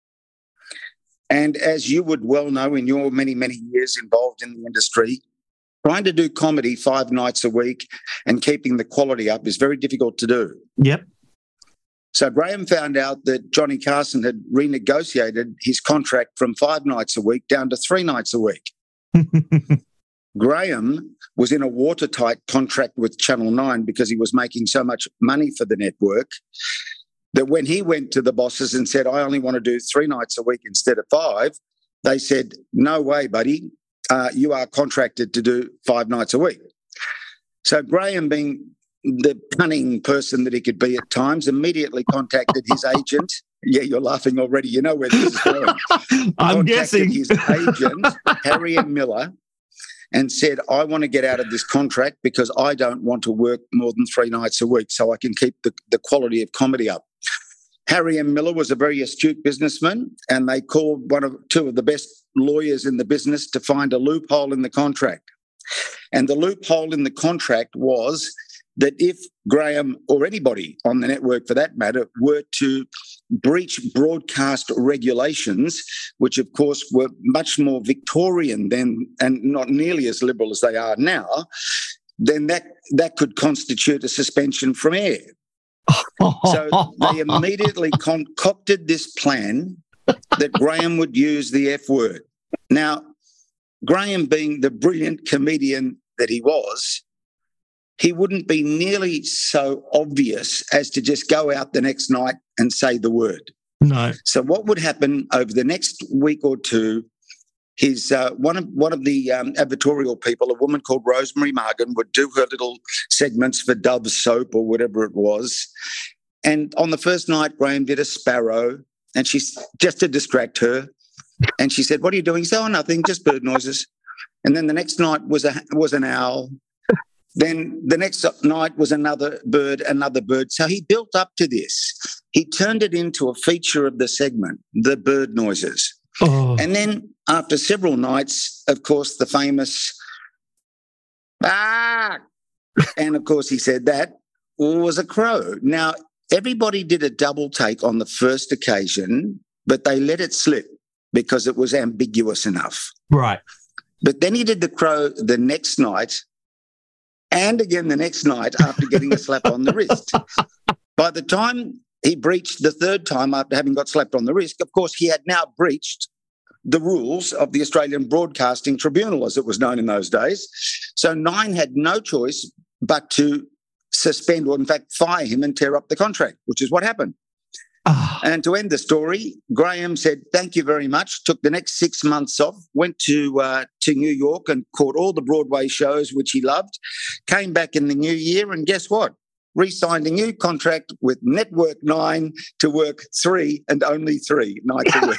And as you would well know in your many, many years involved in the industry, trying to do comedy 5 nights a week and keeping the quality up is very difficult to do. Yep. So Graham found out that Johnny Carson had renegotiated his contract from 5 nights a week down to 3 nights a week. Graham was in a watertight contract with Channel 9 because he was making so much money for the network that when he went to the bosses and said, I only want to do 3 nights a week instead of 5, they said, no way, buddy. You are contracted to do 5 nights a week. So Graham, being the cunning person that he could be at times, immediately contacted his agent. Yeah, you're laughing already. You know where this is going. I'm guessing. His agent, Harry M. Miller, and said, I want to get out of this contract because I don't want to work more than 3 nights a week so I can keep the quality of comedy up. Harry M. Miller was a very astute businessman, and they called 2 of the best lawyers in the business to find a loophole in the contract. And the loophole in the contract was that if Graham, or anybody on the network for that matter, were to breach broadcast regulations, which of course were much more Victorian then and not nearly as liberal as they are now, then that could constitute a suspension from air. So they immediately concocted this plan that Graham would use the F word. Now, Graham, being the brilliant comedian that he was, he wouldn't be nearly so obvious as to just go out the next night and say the word. No. So what would happen over the next week or two, his one of the advertorial people, a woman called Rosemary Margan, would do her little segments for Dove soap or whatever it was. And on the first night, Graham did a sparrow, and she's just to distract her. And she said, "What are you doing?" He said, "Oh, nothing, just bird noises." And then the next night was an owl. Then the next night was another bird. So he built up to this. He turned it into a feature of the segment, the bird noises. Oh. And then after several nights, of course, the famous "ah," and of course he said that was a crow. Now, everybody did a double take on the first occasion, but they let it slip because it was ambiguous enough. Right. But then he did the crow the next night, and again the next night after getting a slap on the wrist. By the time he breached the third time after having got slapped on the wrist, of course, he had now breached the rules of the Australian Broadcasting Tribunal, as it was known in those days. So Nine had no choice but to suspend, or in fact fire him and tear up the contract, which is what happened. And to end the story, Graham said, "Thank you very much," took the next 6 months off, went to New York and caught all the Broadway shows, which he loved, came back in the new year, and guess what? Re-signed a new contract with Network 9 to work 3 and only 3 nights a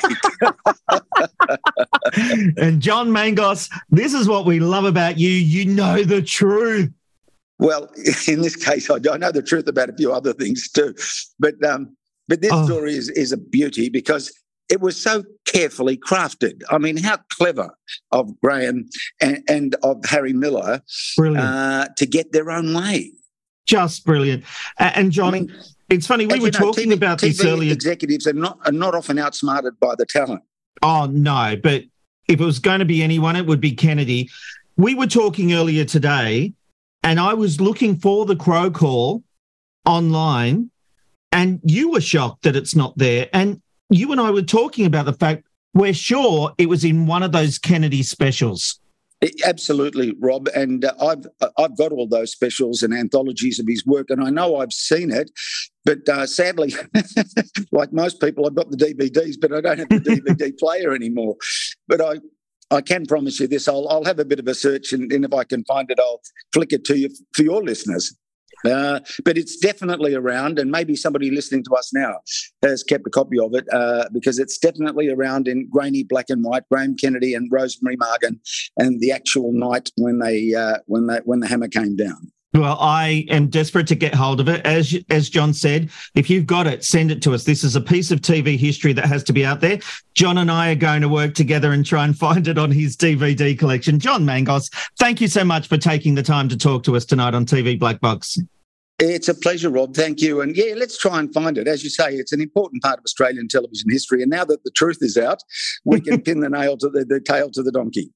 week. And John Mangos, this is what we love about you. You know the truth. Well, in this case, I know the truth about a few other things too. But this story is a beauty because it was so carefully crafted. I mean, how clever of Graham and of Harry Miller to get their own way. Just brilliant. And John, it's funny, we were talking about this earlier. Executives are not often outsmarted by the talent. Oh, no, but if it was going to be anyone, it would be Kennedy. We were talking earlier today, and I was looking for the Crow Call online, and you were shocked that it's not there. And you and I were talking about the fact we're sure it was in one of those Kennedy specials. Absolutely, Rob. And I've got all those specials and anthologies of his work, and I know I've seen it. But sadly, like most people, I've got the DVDs, but I don't have the DVD player anymore. But I can promise you this, I'll have a bit of a search, and if I can find it, I'll flick it to you for your listeners. But it's definitely around, and maybe somebody listening to us now has kept a copy of it because it's definitely around in grainy black and white. Graham Kennedy and Rosemary Margan, and the actual night when the hammer came down. Well, I am desperate to get hold of it. As John said, if you've got it, send it to us. This is a piece of TV history that has to be out there. John and I are going to work together and try and find it on his DVD collection. John Mangos, thank you so much for taking the time to talk to us tonight on TV Black Box. It's a pleasure, Rob. Thank you. And yeah, let's try and find it. As you say, it's an important part of Australian television history. And now that the truth is out, we can pin the nail to the tail to the donkey.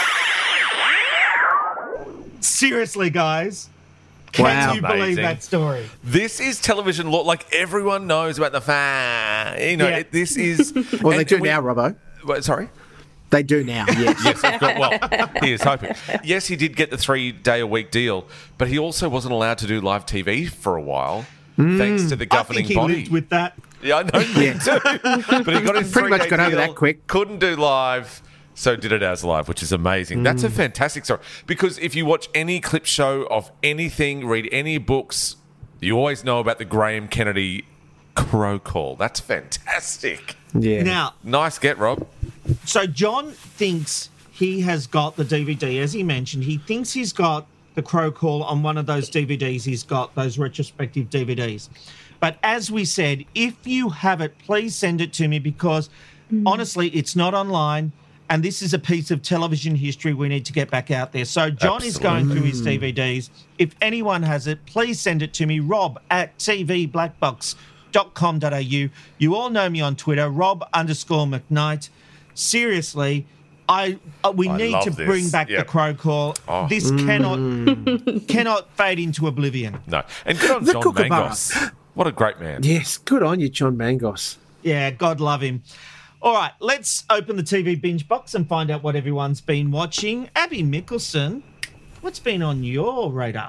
Seriously, guys. Wow. Can you believe that story? This is television law. Like, everyone knows about the this is... Well, they do now, Robbo. Sorry? They do now, yes. Yes, of course. Well, he is hoping. Yes, he did get the 3-day-a-week deal, but he also wasn't allowed to do live TV for a while, thanks to the governing body. I think he lived with that. Yeah, I know. Me too. But he got his pretty much got over that quick. Couldn't do live. So did it as live, which is amazing. That's a fantastic story. Because if you watch any clip show of anything, read any books, you always know about the Graham Kennedy crow call. That's fantastic. Yeah. Now, Nice get, Rob. so John thinks he has got the DVD, as he mentioned. He thinks he's got the crow call on one of those DVDs. He's got those retrospective DVDs. But as we said, if you have it, please send it to me because honestly, it's not online. And this is a piece of television history we need to get back out there. So John is going through his DVDs. If anyone has it, please send it to me, rob@tvblackbox.com.au. You all know me on Twitter, Rob_McKnight. Seriously, we need to bring back the crow call. Oh. This cannot fade into oblivion. No. And good on John Mangos. What a great man. Yes, good on you, John Mangos. Yeah, God love him. All right, let's open the TV binge box and find out what everyone's been watching. Abby Mickelson, what's been on your radar?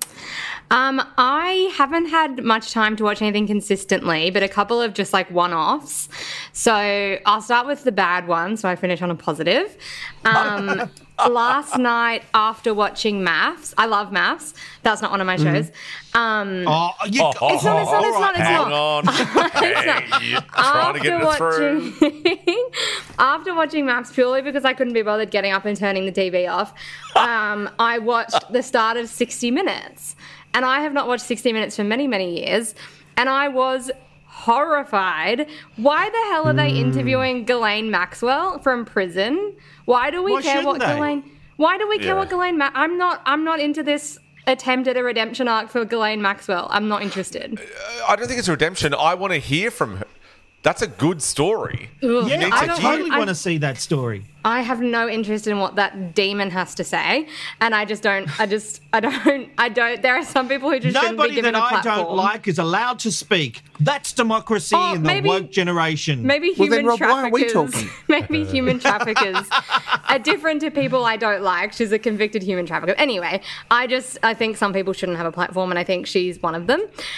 I haven't had much time to watch anything consistently, but a couple of just like one-offs. So I'll start with the bad one, so I finish on a positive. Last night after watching MAFS, I love MAFS. That's not one of my shows. It's not. Hang on. You're trying to get it through. After watching MAFS, purely because I couldn't be bothered getting up and turning the TV off, I watched the start of 60 Minutes. And I have not watched 60 Minutes for many, many years. And I was horrified. Why the hell are they interviewing Ghislaine Maxwell from prison? Why do we care what Ghislaine... Why do we care what Ghislaine... I'm not into this attempt at a redemption arc for Ghislaine Maxwell. I'm not interested. I don't think it's a redemption. I want to hear from her. That's a good story. Yeah, I totally want to see that story. I have no interest in what that demon has to say, and I don't. There are some people who just shouldn't be given a platform. Nobody that I don't like is allowed to speak. That's democracy in the woke generation. Maybe human Rob, traffickers. why are we talking? Maybe human traffickers are different to people I don't like. She's a convicted human trafficker. Anyway, I think some people shouldn't have a platform, and I think she's one of them.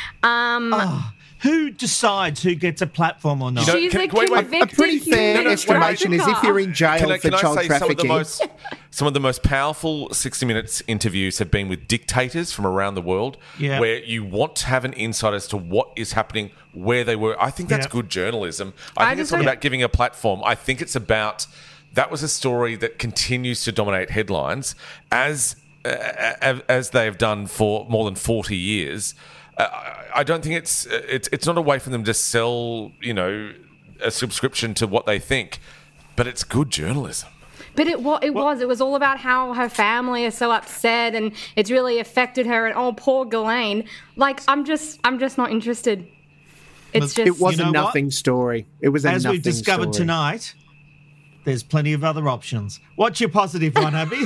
Who decides who gets a platform or not? She's a convicted a pretty fair estimation is if you're in jail for child trafficking. Some of the most powerful 60 Minutes interviews have been with dictators from around the world, where you want to have an insight as to what is happening, where they were. I think that's good journalism. I think it's not about giving a platform. I think it's about that was a story that continues to dominate headlines as they have done for more than 40 years. I don't think it's not a way for them to sell, a subscription to what they think, but it's good journalism. But it was all about how her family is so upset and it's really affected her and poor Ghislaine. Like I'm just not interested. It was a nothing story. It was a nothing story. As we've discovered tonight, there's plenty of other options. What's your positive one, Abby?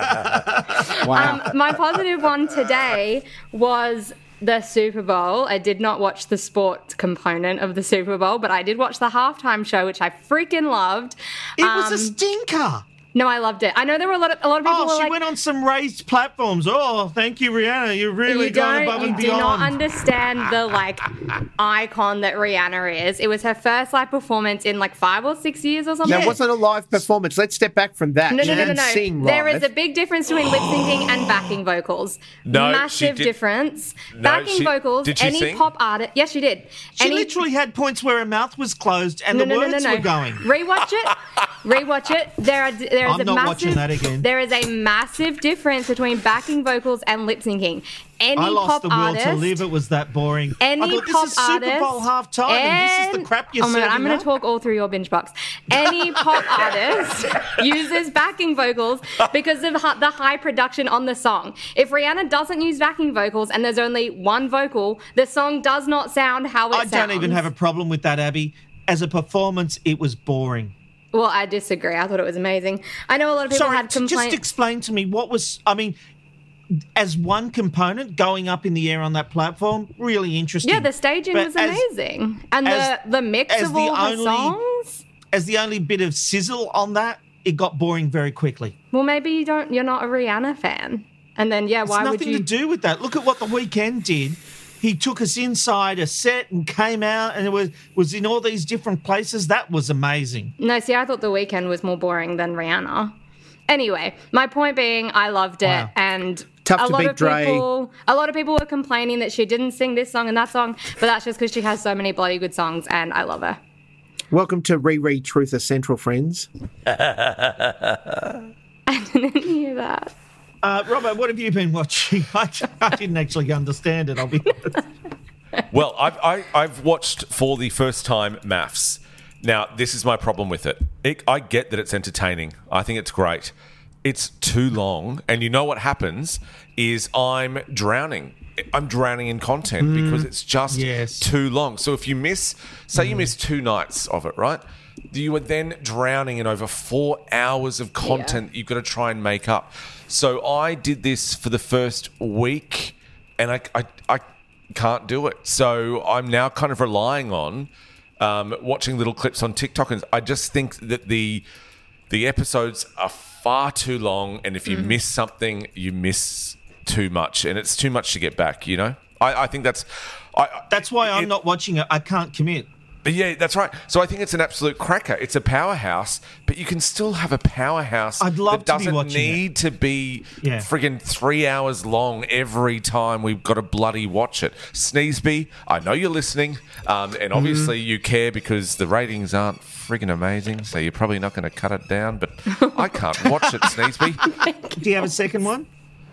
Wow. My positive one today was the Super Bowl. I did not watch the sports component of the Super Bowl, but I did watch the halftime show, which I freaking loved. It was a stinker. No, I loved it. I know there were a lot of people. Oh, she went on some raised platforms. Oh, thank you, Rihanna. You've really gone above and beyond. You do not understand the icon that Rihanna is. It was her first live performance in 5 or 6 years or something. That wasn't a live performance. Let's step back from that. No. Sing there live. is a big difference between lip syncing and backing vocals. No, massive difference. No, backing vocals. Did she any sing? pop artist. Yes, she did. She literally had points where her mouth was closed and the words were going. Rewatch it. There is I'm not watching that again. There is a massive difference between backing vocals and lip syncing. I lost the will to live. It was that boring. Any this is Super Bowl halftime, and this is the crap you're serving. I'm going to talk all through your binge box. Any pop artist uses backing vocals because of the high production on the song. If Rihanna doesn't use backing vocals and there's only one vocal, the song does not sound how it sounds. I don't even have a problem with that, Abby. As a performance, it was boring. Well, I disagree. I thought it was amazing. I know a lot of people had complaints. Just explain to me as one component going up in the air on that platform, really interesting. Yeah, the staging was amazing. And the mix of all her songs. As the only bit of sizzle on that, it got boring very quickly. Well, maybe you're not a Rihanna fan. And then, why would you? It's nothing to do with that. Look at what The Weeknd did he took us inside a set and came out and it was in all these different places. That was amazing. No, see, I thought The Weeknd was more boring than Rihanna. Anyway, my point being, I loved it, and Tough a to lot beat of Dre. a lot of people were complaining that she didn't sing this song and that song, but that's just because she has so many bloody good songs, and I love her. Welcome to Riri Truther Central, friends. I didn't hear that. Robert, what have you been watching? I didn't actually understand it, I'll be honest. Well, I've watched for the first time MAFS. Now, this is my problem with it. I get that it's entertaining. I think it's great. It's too long, and you know what happens is I'm drowning. I'm drowning in content because it's just too long. So if you miss, say you miss 2 nights of it, right? You are then drowning in over 4 hours of content you've got to try and make up. So I did this for the first week, and I can't do it. So I'm now kind of relying on watching little clips on TikTok, and I just think that the episodes are far too long, and if you miss something, you miss too much, and it's too much to get back, you know? I think that's why I'm not watching it. I can't commit. Yeah, that's right. So I think it's an absolute cracker. It's a powerhouse, but you can still have a powerhouse I'd love that to be watching doesn't need to be friggin' 3 hours long every time we've got to bloody watch it. Sneezeby, I know you're listening, and obviously you care because the ratings aren't friggin' amazing, so you're probably not going to cut it down, but I can't watch it, Sneezeby. Do you have a second one?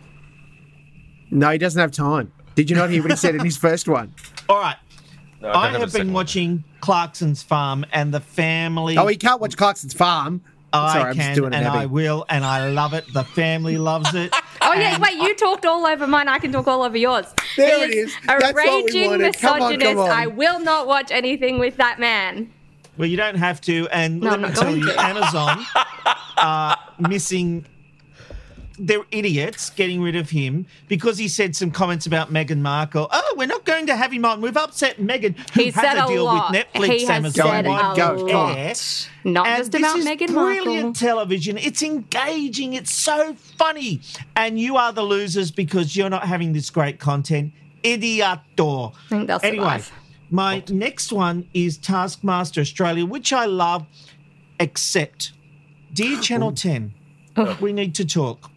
No, he doesn't have time. Did you not hear what he said in his first one? All right. No, I have been watching Clarkson's Farm and the family. Oh, he can't watch Clarkson's Farm. I will, and I love it. The family loves it. Oh, yeah, wait, you talked all over mine. I can talk all over yours. There it is. A That's what we raging wanted. Come on, misogynist. come on. I will not watch anything with that man. Well, you don't have to. And No, let I'm me not tell going you, to. Amazon missing. They're idiots getting rid of him because he said some comments about Meghan Markle. Oh, we're not going to have him on. We've upset Meghan, who He had said to a deal lot. with Netflix, He has Amazon, said a Wide lot. Air. Not And just about this is Meghan Markle. brilliant television. It's engaging. It's so funny. And you are the losers because you're not having this great content. Idioto. I think they'll Anyway, survive. my next one is Taskmaster Australia, which I love, except, dear Channel 10, we need to talk.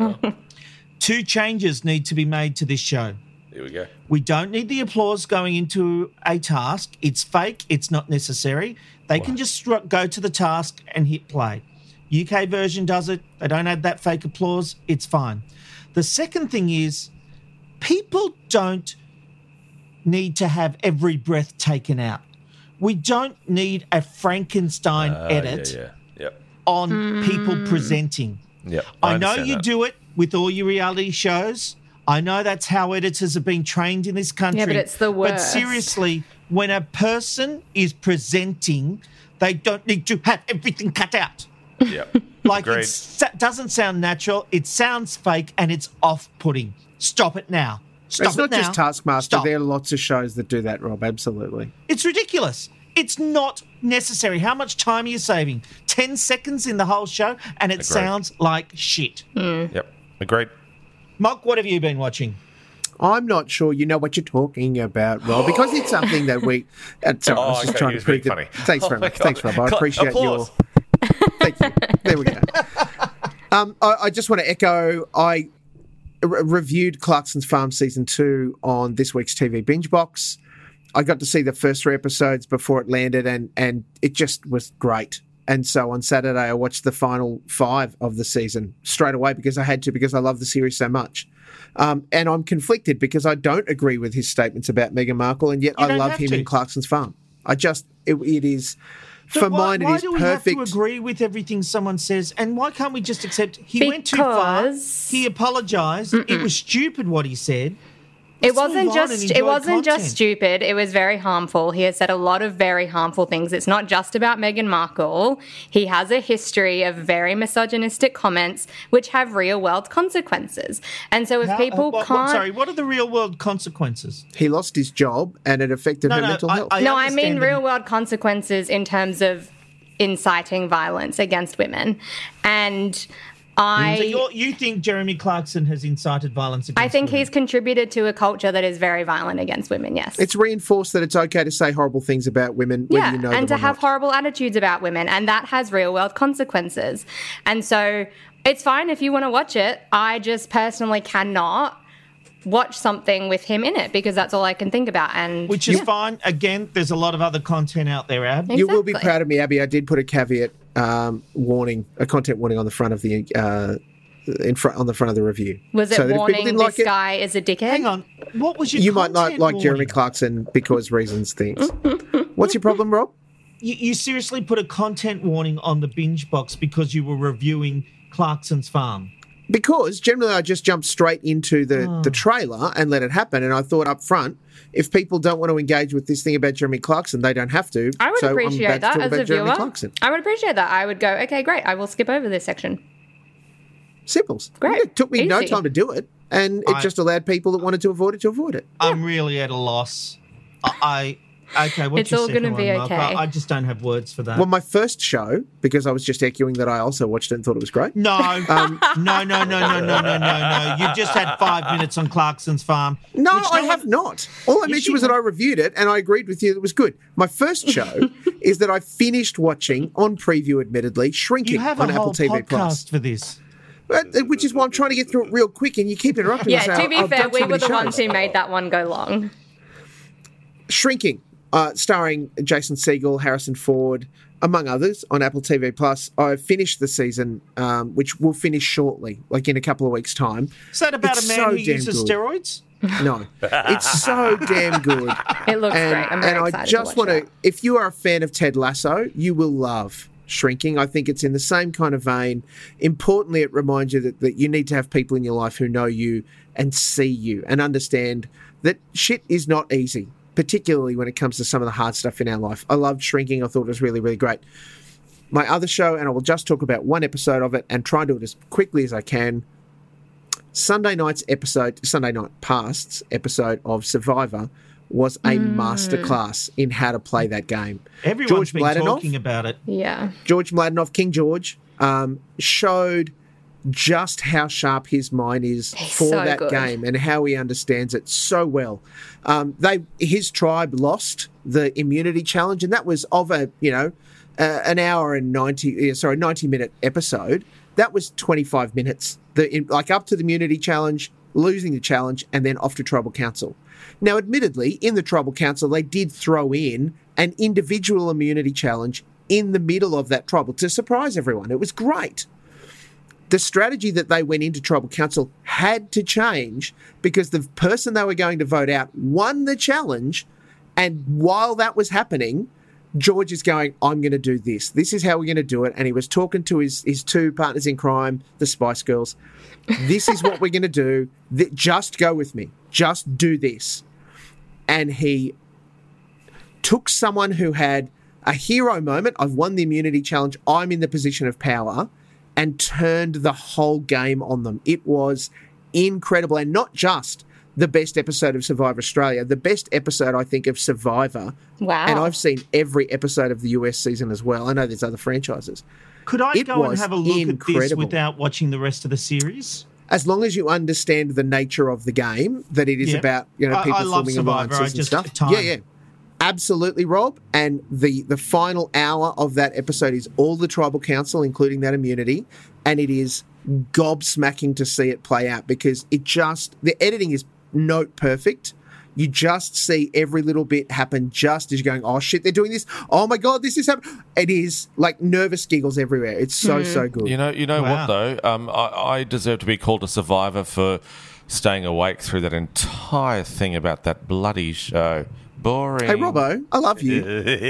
2 changes need to be made to this show. Here we go. We don't need the applause going into a task. It's fake. It's not necessary. They can just go to the task and hit play. UK version does it. They don't add that fake applause. It's fine. The second thing is people don't need to have every breath taken out. We don't need a Frankenstein edit on people presenting. Yep, I know understand you that. do it with all your reality shows. I know that's how editors have been trained in this country. Yeah, but it's the But worst. seriously, when a person is presenting, they don't need to have everything cut out. Yep. Like Agreed. it doesn't sound natural. It sounds fake and it's off-putting. Stop it now. Stop It's not it now. just Taskmaster. Stop. There are lots of shows that do that, Rob. Absolutely. It's ridiculous. It's not necessary. How much time are you saving? 10 seconds in the whole show and it Agreed. sounds like shit. Yep. Agreed. Mock, what have you been watching? I'm not sure you know what you're talking about, Rob, because it's something that we... sorry, I was just okay, trying he to was prove being that... funny. Thanks Oh very my much. God. Thanks, Rob. I appreciate Applause. your... Thank you. There we go. I just want to echo... I reviewed Clarkson's Farm Season 2 on this week's TV Binge Box. I got to see the first 3 episodes before it landed, and it just was great. And so on Saturday, I watched the final 5 of the season straight away because I had to, because I love the series so much. And I'm conflicted because I don't agree with his statements about Meghan Markle, and yet You I don't love have him to. in Clarkson's Farm. it is... So For why mine, it is do we perfect. have to agree with everything someone says? And why can't we just accept he went too far? Because- He apologised. It was stupid what he said. It Let's move wasn't on and just enjoy it wasn't just content. stupid. It was very harmful. He has said a lot of very harmful things. It's not just about Meghan Markle. He has a history of very misogynistic comments which have real world consequences. And so if people can't what are the real world consequences? He lost his job and it affected her mental health. I mean understand real world consequences in terms of inciting violence against women. And So you think Jeremy Clarkson has incited violence against I think women? he's contributed to a culture that is very violent against women, yes. It's reinforced that it's okay to say horrible things about women, whether you know and them to or have not. horrible attitudes about women, and that has real-world consequences. And so it's fine if you want to watch it. I just personally cannot watch something with him in it because that's all I can think about. And Which is fine. Again, there's a lot of other content out there, Ab. You will be proud of me, Abby. I did put a caveat warning, a content warning on the front of the on the front of the review. Was it so that if people warning didn't this like it, guy is a dickhead? Hang on. What was your you might not content like warning? Jeremy Clarkson because reasons things. What's your problem, Rob? You seriously put a content warning on the binge box because you were reviewing Clarkson's Farm. Because generally I just jump straight into the trailer and let it happen. And I thought up front, if people don't want to engage with this thing about Jeremy Clarkson, they don't have to. I would so appreciate I'm about to that talk as a about Jeremy viewer. Clarkson. I would appreciate that. I would go, okay, great. I will skip over this section. Simples. Great. It took me no Easy. time to do it. And it just allowed people that wanted to avoid it to avoid it. I'm really at a loss. Okay, what's It's your all second gonna be one, Mark? okay. I just don't have words for that. Well, my first show, because I was just echoing that I also watched it and thought it was great. No, no. You just had 5 minutes on Clarkson's Farm. No, which I have not. All I mentioned was that I reviewed it and I agreed with you that it was good. My first show is that I finished watching, on preview admittedly, Shrinking You have on a Apple whole TV Plus. podcast for this. Which is why I'm trying to get through it real quick and you keep interrupting me. Yeah, So to be I've fair, done we so were many the ones shows. who made that one go long. Shrinking, starring Jason Segel, Harrison Ford, among others, on Apple TV Plus. I finished the season, which we'll finish shortly, like in a couple of weeks' time. Is that about It's a man so who damn uses good. steroids? No, it's so damn good. It looks great. I'm very and excited I just to watch want to, if you are a fan of Ted Lasso, you will love Shrinking. I think it's in the same kind of vein. Importantly, it reminds you that you need to have people in your life who know you and see you and understand that shit is not easy, particularly when it comes to some of the hard stuff in our life. I loved Shrinking. I thought it was really, really great. My other show, and I will just talk about one episode of it and try and do it as quickly as I can. Sunday night past's episode of Survivor was a masterclass in how to play that game. Everyone's George been Mladenov, talking about it. Yeah. George Mladenov, King George, showed just how sharp his mind is for so that good. game and how he understands it so well. His tribe lost the immunity challenge, and that was of an hour and 90-minute episode. That was 25 minutes, up to the immunity challenge, losing the challenge, and then off to Tribal Council. Now, admittedly, in the Tribal Council, they did throw in an individual immunity challenge in the middle of that tribal to surprise everyone. It was great. The strategy that they went into Tribal Council had to change because the person they were going to vote out won the challenge, and while that was happening, George is going, I'm going to do this. This is how we're going to do it. And he was talking to his two partners in crime, the Spice Girls. This is what we're going to do. Just go with me. Just do this. And he took someone who had a hero moment. I've won the immunity challenge. I'm in the position of power, and turned the whole game on them. It was incredible. And not just the best episode of Survivor Australia, the best episode, I think, of Survivor. Wow. And I've seen every episode of the US season as well. I know there's other franchises. Could I It go and was have a look at this incredible. without watching the rest of the series? As long as you understand the nature of the game, that it is Yeah. about people I love forming Survivor. alliances I and just- stuff. time. Yeah. Absolutely, Rob. And the final hour of that episode is all the Tribal Council, including that immunity, and it is gobsmacking to see it play out because the editing is note perfect. You just see every little bit happen just as you're going, oh shit, they're doing this. Oh my God, this is happening. It is like nervous giggles everywhere. It's so good. You know Wow. what though? I deserve to be called a survivor for staying awake through that entire thing about that bloody show. Boring. Hey, Robbo, I love you.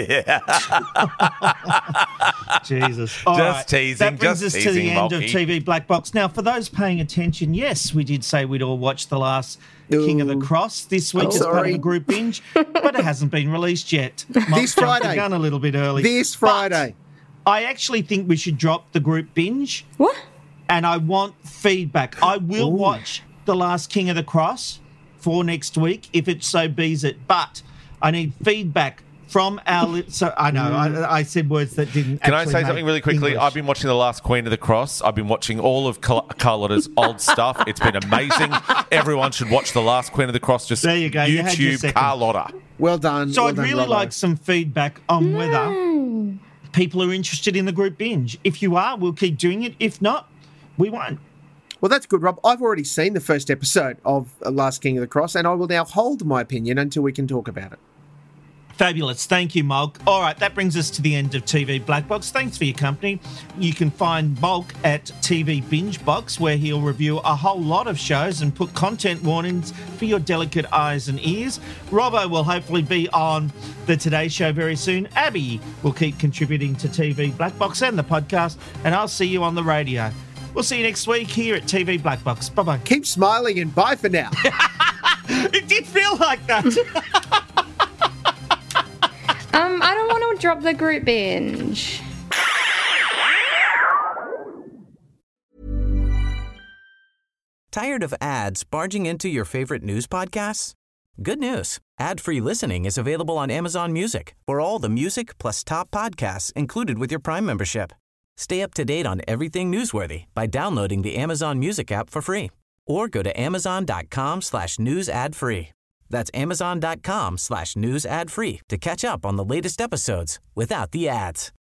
Jesus. Just teasing, That brings just us to the teasing, end of Mulkey. TV Black Box. Now, for those paying attention, yes, we did say we'd all watch the last King of the Cross this week as part of sorry. the group binge, but it hasn't been released yet. This Friday. The gun a little bit early. This Friday. But I actually think we should drop the group binge. What? And I want feedback. I will watch the last King of the Cross for next week if it so bees it, but I need feedback from our... So I know, I said words that didn't Can I actually say make something really quickly? English. I've been watching The Last Queen of the Cross. I've been watching all of Carlotta's old stuff. It's been amazing. Everyone should watch The Last Queen of the Cross. Just there you go. You had your YouTube second. Carlotta. Well done. So well I'd done, really Robbo. like some feedback on whether people are interested in the group binge. If you are, we'll keep doing it. If not, we won't. Well, that's good, Rob. I've already seen the first episode of Last King of the Cross, and I will now hold my opinion until we can talk about it. Fabulous. Thank you, Mulk. All right, that brings us to the end of TV Black Box. Thanks for your company. You can find Mulk at TV Binge Box, where he'll review a whole lot of shows and put content warnings for your delicate eyes and ears. Robbo will hopefully be on the Today Show very soon. Abby will keep contributing to TV Black Box and the podcast, and I'll see you on the radio. We'll see you next week here at TV Black Box. Bye-bye. Keep smiling and bye for now. It did feel like that. I don't want to drop the group binge. Tired of ads barging into your favorite news podcasts? Good news. Ad-free listening is available on Amazon Music for all the music plus top podcasts included with your Prime membership. Stay up to date on everything newsworthy by downloading the Amazon Music app for free or go to amazon.com/news ad free. That's amazon.com/news ad free to catch up on the latest episodes without the ads.